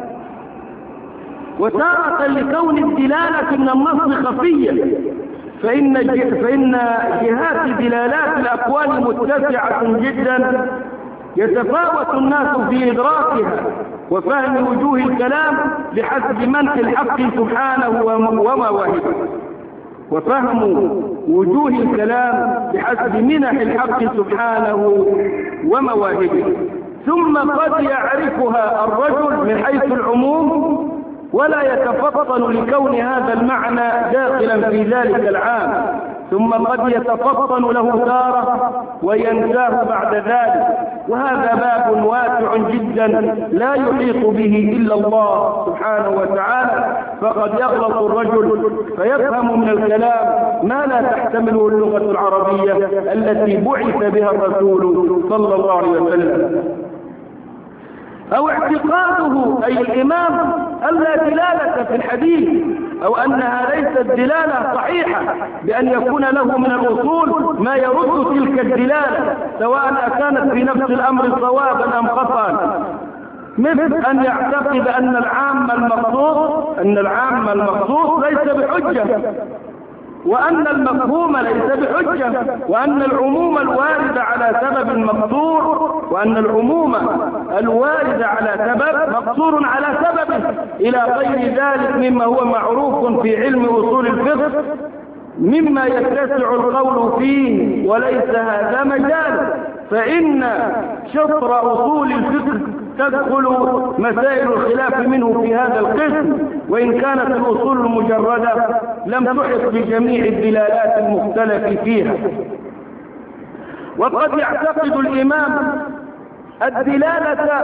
وتارة لكون الدلالة من النص خفية، فإن فإن جهات دلالات الأقوال متسعة جدا يتفاوت الناس في إدراكها وفهم وجوه الكلام بحسب منح الحق سبحانه ومواهبه، وفهم وجوه الكلام بحسب منح الحق سبحانه ومواهبه. ثم قد يعرفها الرجل من حيث العموم ولا يتفطن لكون هذا المعنى داخلا في ذلك العام، ثم قد يتفطن له تارة وينساه بعد ذلك، وهذا باب واسع جدا لا يحيط به إلا الله سبحانه وتعالى. فقد يغلط الرجل فيفهم من الكلام ما لا تحتمله اللغة العربية التي بعث بها الرسول صلى الله عليه وسلم، أو اعتقاده أي الإمام ألا دلالة في الحديث، أو أنها ليست دلالة صحيحة، بأن يكون له من الأصول ما يرد تلك الدلالة سواء أكانت في نفس الأمر صوابا أم خطأ، مثل أن يعتقد أن العام المخصوص أن العام المخصوص ليس بحجة، وأن المفهوم ليس بحجة، وأن العموم الوارد على سبب مقصور وأن العموم الوارد على سبب مقصور على سببه إلى غير ذلك مما هو معروف في علم أصول الفقه مما يتسع القول فيه، وليس هذا مجال، فإن شطر أصول الفقه تدخل مسائل الخلاف منه في هذا القسم، وإن كانت الأصول المجردة لم تحط بجميع الدلالات المختلف فيها. وقد يعتقد الإمام الدلالة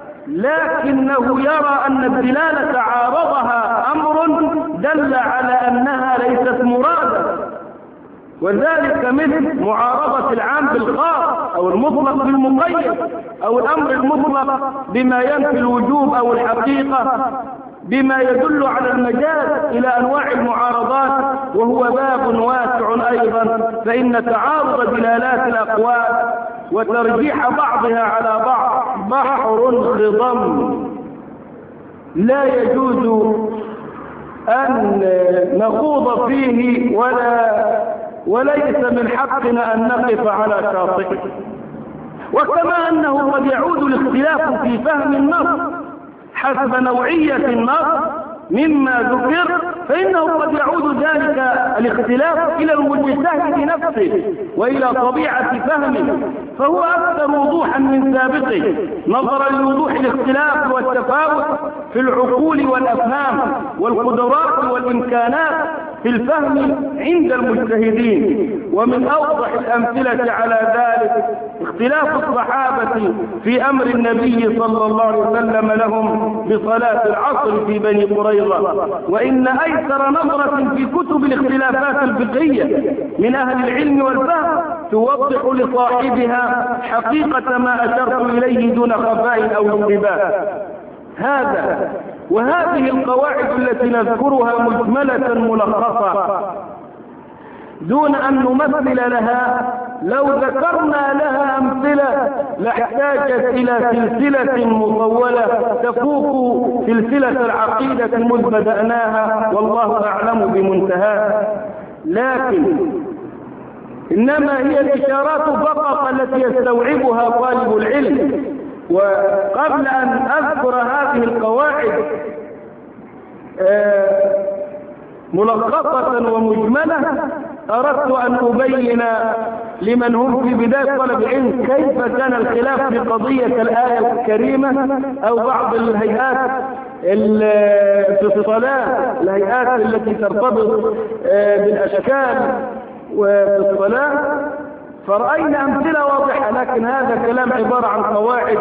لكنه يرى أن الدلالة عارضها أمر دل على أنها ليست مرادة، وذلك مثل معارضة العام بالخاص أو المطلق بالمقيد، أو الأمر المطلق بما ينفي الوجوب أو الحقيقة بما يدل على المجاز إلى أنواع المعارضات، وهو باب واسع أيضا، فإن تعارض دلالات الأقوال وترجيح بعضها على بعض بحر خضم لا يجوز أن نخوض فيه ولا وليس من حقنا أن نقف على شاطئه. وكما أنه قد يعود الاختلاف في فهم النص حسب نوعية النص مما ذكر، فإنه قد يعود ذلك الاختلاف إلى المجتهد نفسه وإلى طبيعة فهمه، فهو أكثر وضوحا من سابقه نظرا لوضوح الاختلاف والتفاوت في العقول والأفهام والقدرات والإمكانات في الفهم عند المجتهدين. ومن أوضح الأمثلة على ذلك اختلاف الصحابة في أمر النبي صلى الله عليه وسلم لهم بصلاة العصر في بني قريظة، وإن أيسر نظرة في كتب الاختلافات الفقهية من أهل العلم والفهم توضح لصاحبها حقيقة ما أشرت إليه دون خفاء أو انتباه. هذا وهذه القواعد التي نذكرها مجملة ملخصة دون أن نمثل لها، لو ذكرنا لها أمثلة لاحتاجت إلى سلسلة مطولة تفوق سلسلة العقيدة مذ بدأناها، والله أعلم بمنتهاها، لكن إنما هي الإشارات فقط التي يستوعبها طالب العلم. وقبل أن أذكر هذه القواعد ملخصة ومجملة أردت أن أبين لمن هم في بداية طلب العلم كيف كان الخلاف في قضية الآية الكريمة أو بعض الهيئات في الصلاة، الهيئات التي ترتبط بالأشكال وفي الصلاة، فرأينا أمثلة واضحة. لكن هذا كلام عبارة عن قواعد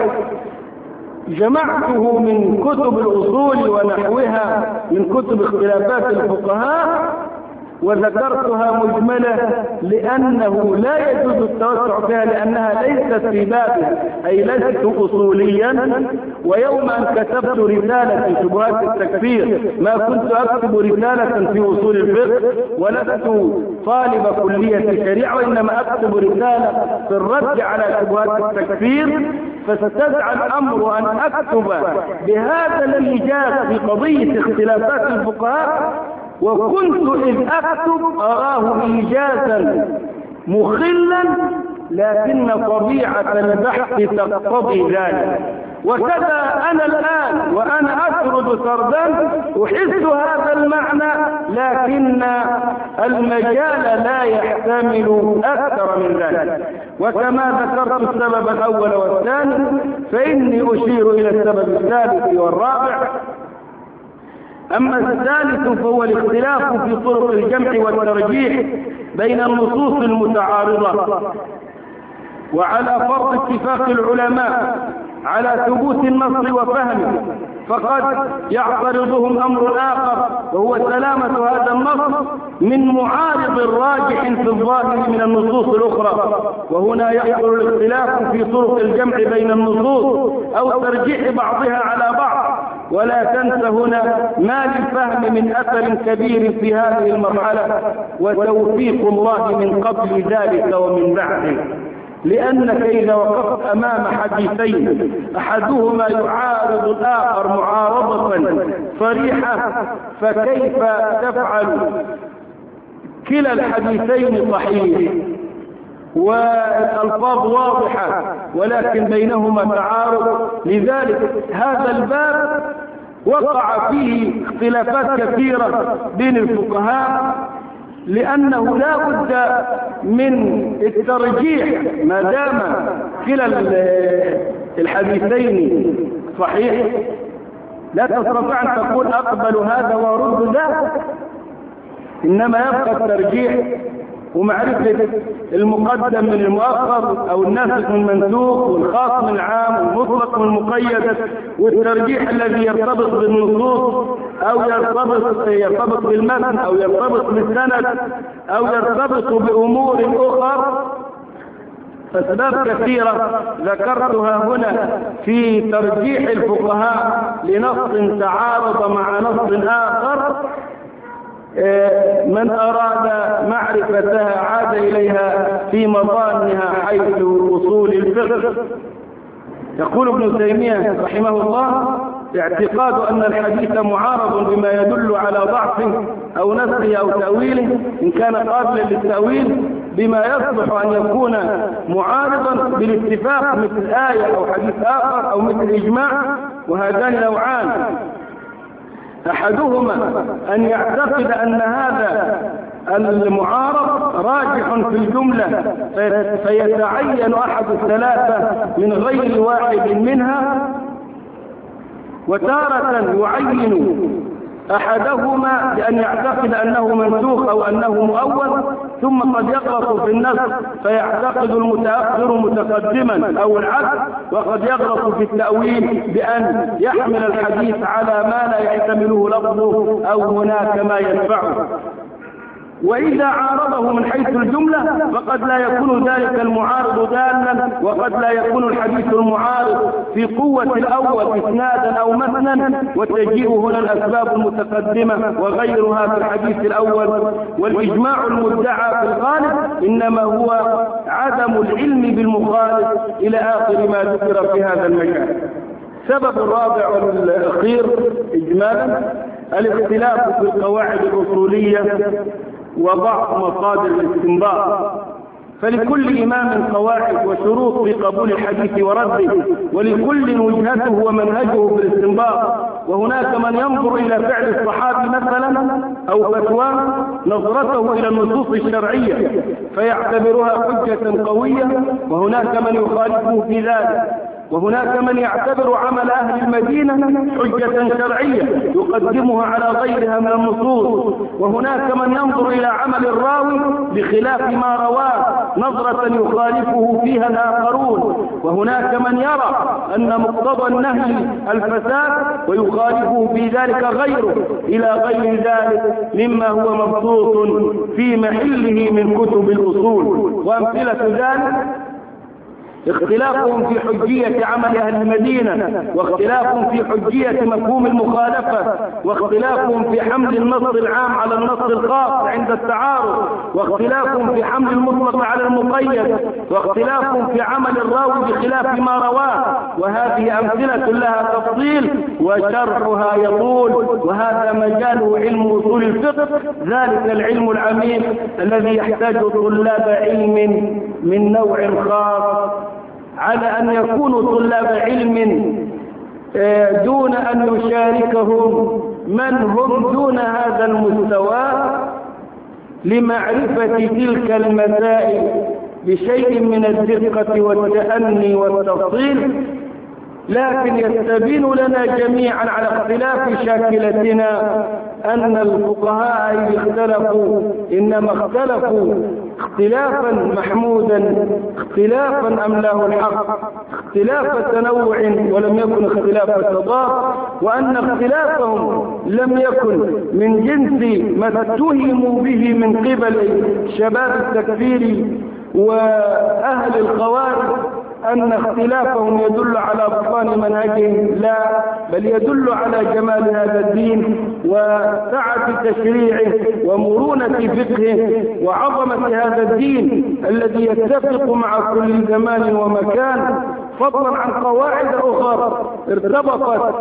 جمعته من كتب الأصول ونحوها من كتب اختلافات الفقهاء وذكرتها مجملة لأنه لا يجوز التوسع فيها، لأنها ليست في بابه، أي ليست أصوليا. ويوم أن كتبت رسالة في شبهات التكفير ما كنت أكتب رسالة في أصول الفقه ولست طالب كلية شريعة، وإنما أكتب رسالة في الرد على شبهات التكفير. فاستدعى الأمر أن أكتب بهذا الإيجاز في قضية اختلافات الفقهاء، وكنت إذ أكتب أراه إيجازا مخلا، لكن طبيعة البحث تقتضي ذلك. وكذا أنا الآن وأنا أسرد سردا أحس هذا المعنى، لكن المجال لا يحتمل أكثر من ذلك. وكما ذكرت السبب الأول والثاني، فإني أشير إلى السبب الثالث والرابع. أما الثالث فهو الاختلاف في طرق الجمع والترجيح بين النصوص المتعارضة، وعلى فرض اتفاق العلماء على ثبوت النص وفهمه، فقد يعترضهم أمر آخر وهو سلامة هذا النص من معارض راجح في الظاهر من النصوص الأخرى. وهنا يحصل الاختلاف في طرق الجمع بين النصوص أو ترجيح بعضها على بعض. ولا تنس هنا ما للفهم من أثر كبير في هذه المرحلة، وتوفيق الله من قبل ذلك ومن بعده. لأنك إذا وقفت أمام حديثين أحدهما يعارض الآخر معارضة صريحة، فكيف تفعل؟ كلا الحديثين صحيح والألفاظ واضحة، ولكن بينهما تعارض. لذلك هذا الباب وقع فيه اختلافات كثيرة بين الفقهاء، لأنه لا بد من الترجيح ما دام كلا الحديثين صحيح. لا تستطيع أن تقول أقبل هذا وأرد ذاك، إنما يبقى الترجيح ومعرفة المقدم من المؤخر أو الناسخ من المنسوخ والخاص من العام والمطلق من المقيد، والترجيح الذي يرتبط بالنصوص أو يرتبط يرتبط بالمتن أو يرتبط بالسند أو يرتبط بأمور أخرى. أسباب كثيرة ذكرتها هنا في ترجيح الفقهاء لنص تعارض مع نص آخر. من أراد معرفتها عاد إليها في مظانها حيث أصول الفقه. يقول ابن تيمية رحمه الله: اعتقاد أن الحديث معارض بما يدل على ضعف أو نسخه أو تأويله إن كان قابلا للتأويل بما يصلح أن يكون معارضا بالاتفاق مثل آية أو حديث آخر أو مثل إجماع. وهذان نوعان: أحدهما أن يعتقد أن هذا المعارض راجح في الجملة فيتعين أحد الثلاثة من غير واحد منها، وتارة يعين أحدهما بأن يعتقد أنه منسوخ أو أنه مؤول، ثم قد يغلط في النسخ فيعتقد المتأخر متقدما أو العكس، وقد يغلط في التأويل بأن يحمل الحديث على ما لا يحتمله لفظه أو هناك ما ينفعه. وإذا عارضه من حيث الجملة فقد لا يكون ذلك المعارض دالا، وقد لا يكون الحديث المعارض في قوة الأول إسنادا أو متنا، وتجيء هنا الأسباب المتقدمة وغيرها في الحديث الأول. والإجماع المدعى في الغالب إنما هو عدم العلم بالمخالف إلى آخر ما ذكر في هذا المجال. السبب الرابع والأخير إجمالا الاختلاف في القواعد الأصولية وبعض مصادر الاستنباط. فلكل إمام قواعد وشروط في قبول الحديث ورده، ولكل وجهته ومنهجه في الاستنباط. وهناك من ينظر إلى فعل الصحابي مثلا أو فتواه نظرته إلى النصوص الشرعية فيعتبرها حجة قوية، وهناك من يخالفه في ذلك. وهناك من يعتبر عمل أهل المدينة حجة شرعية يقدمها على غيرها من النصوص. وهناك من ينظر إلى عمل الراوي بخلاف ما رواه نظرة يخالفه فيها الآخرون. وهناك من يرى أن مقتضى النهي الفساد ويخالفه في ذلك غيره، إلى غير ذلك مما هو مبسوط في محله من كتب الأصول. وأمثلة ذلك اختلافهم في حجية عمل أهل المدينة، واختلافهم في حجية مفهوم المخالفة، واختلافهم في حمل النص العام على النص الخاص عند التعارض، واختلافهم في حمل المطلق على المقيد، واختلافهم في عمل الراوي بخلاف ما رواه. وهذه أمثلة لها تفصيل وشرحها يطول، وهذا مجاله علم أصول الفقه، ذلك العلم العميق الذي يحتاج طلاب علم من نوع خاص على أن يكونوا طلاب علم دون أن يشاركهم من هم دون هذا المستوى لمعرفة تلك المسائل بشيء من الدقة والتأني والتفصيل. لكن يستبين لنا جميعا على اختلاف شاكلتنا أن الفقهاء إذا اختلفوا إنما اختلفوا اختلافا محمودا، اختلافا أملاه الحق، اختلاف تنوع ولم يكن اختلاف تضاد، وأن اختلافهم لم يكن من جنس ما اتهموا به من قبل شباب التكفير وأهل الخوارج أن اختلافهم يدل على بطلان منهجهم، لا، بل يدل على جمال هذا الدين وسعة تشريعه ومرونة فقهه وعظمة هذا الدين الذي يتفق مع كل زمان ومكان، فضلا عن قواعد أخرى ارتبطت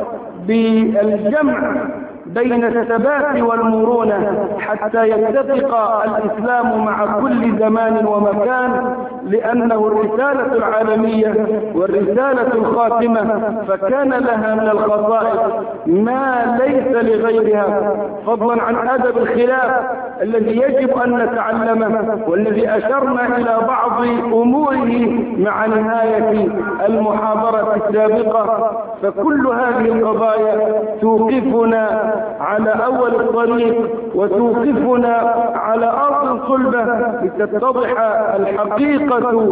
بالجمع بين الثبات والمرونة حتى يتفق الإسلام مع كل زمان ومكان، لأنه الرسالة العالمية والرسالة الخاتمة، فكان لها من الخصائص ما ليس لغيرها، فضلا عن أدب الخلاف الذي يجب أن نتعلمه والذي أشرنا إلى بعض أموره مع نهاية المحاضرة السابقة. فكل هذه القضايا توقفنا على أول الطريق وتوقفنا على أرض صلبة لتتضح الحقيقة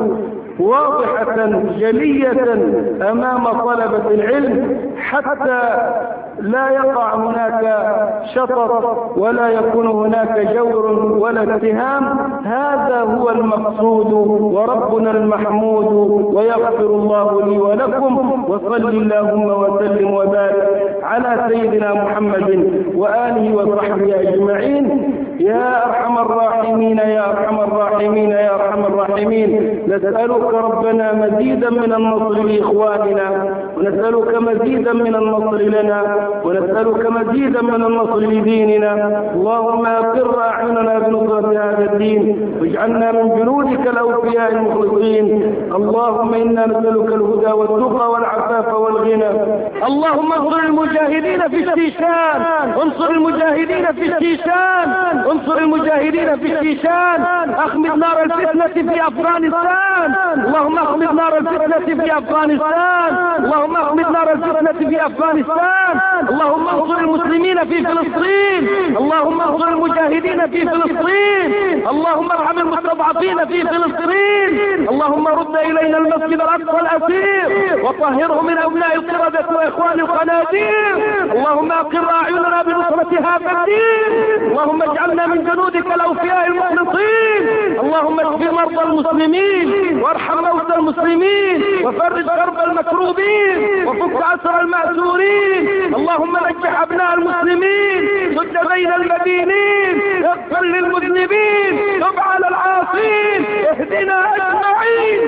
واضحة جلية أمام طلبة العلم، حتى لا يقع هناك شطط ولا يكون هناك جور ولا اتهام. هذا هو المقصود وربنا المحمود، ويغفر الله لي ولكم، وصل اللهم وسلم وبارك على سيدنا محمد وآله وصحبه أجمعين. يا أرحم الراحمين يا أرحم الراحمين يا أرحم الراحمين، نسألك ربنا مزيدا من النصر لإخواننا، ونسألك مزيدا من النصر لنا، ونسألك مزيدا من النصر لديننا. اللهم أقر أعيننا بنصرة هذا الدين، واجعلنا من جنودك الأوفياء المخلصين. اللهم إنا نسألك الهدى والتقى والعفاف والغنى. اللهم انصر المجاهدين في الشيشان، انصر المجاهدين في الشيشان، انصر المجاهدين في الشيشان. اخمد نار الفتنة في أفغانستان، اللهم اخمد نار الفتنة في أفغانستان، اللهم اخمد نار الفتنة في أفغانستان. اللهم انصر المسلمين في فلسطين، اللهم انصر المجاهدين في فلسطين، اللهم ارحم المستضعفين في فلسطين. اللهم رد إلينا المسجد الأقصى الأسير وطهره من أبناء القردة وإخوان الخنازير. اللهم أقر أعيننا بنصرة هذا الدين. اللهم اجعلنا من جنودك الأوفياء المخلصين. اللهم اشف مرضى المسلمين وارحم موتى المسلمين وفرج كرب المكروبين وفك أسر المأسورين. اللهم نجح أبناء المسلمين، سد بين المدينين، اغفر للمذنبين، تب على العاصين، اهدنا أجمعين.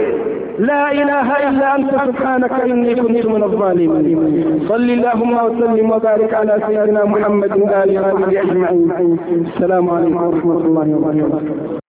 لا إله إلا أنت سبحانك إني كنت من الظالمين. صل اللهم وسلم وبارك على سيدنا محمد وآله وصحبه أجمعين. السلام عليكم ورحمة الله وبركاته.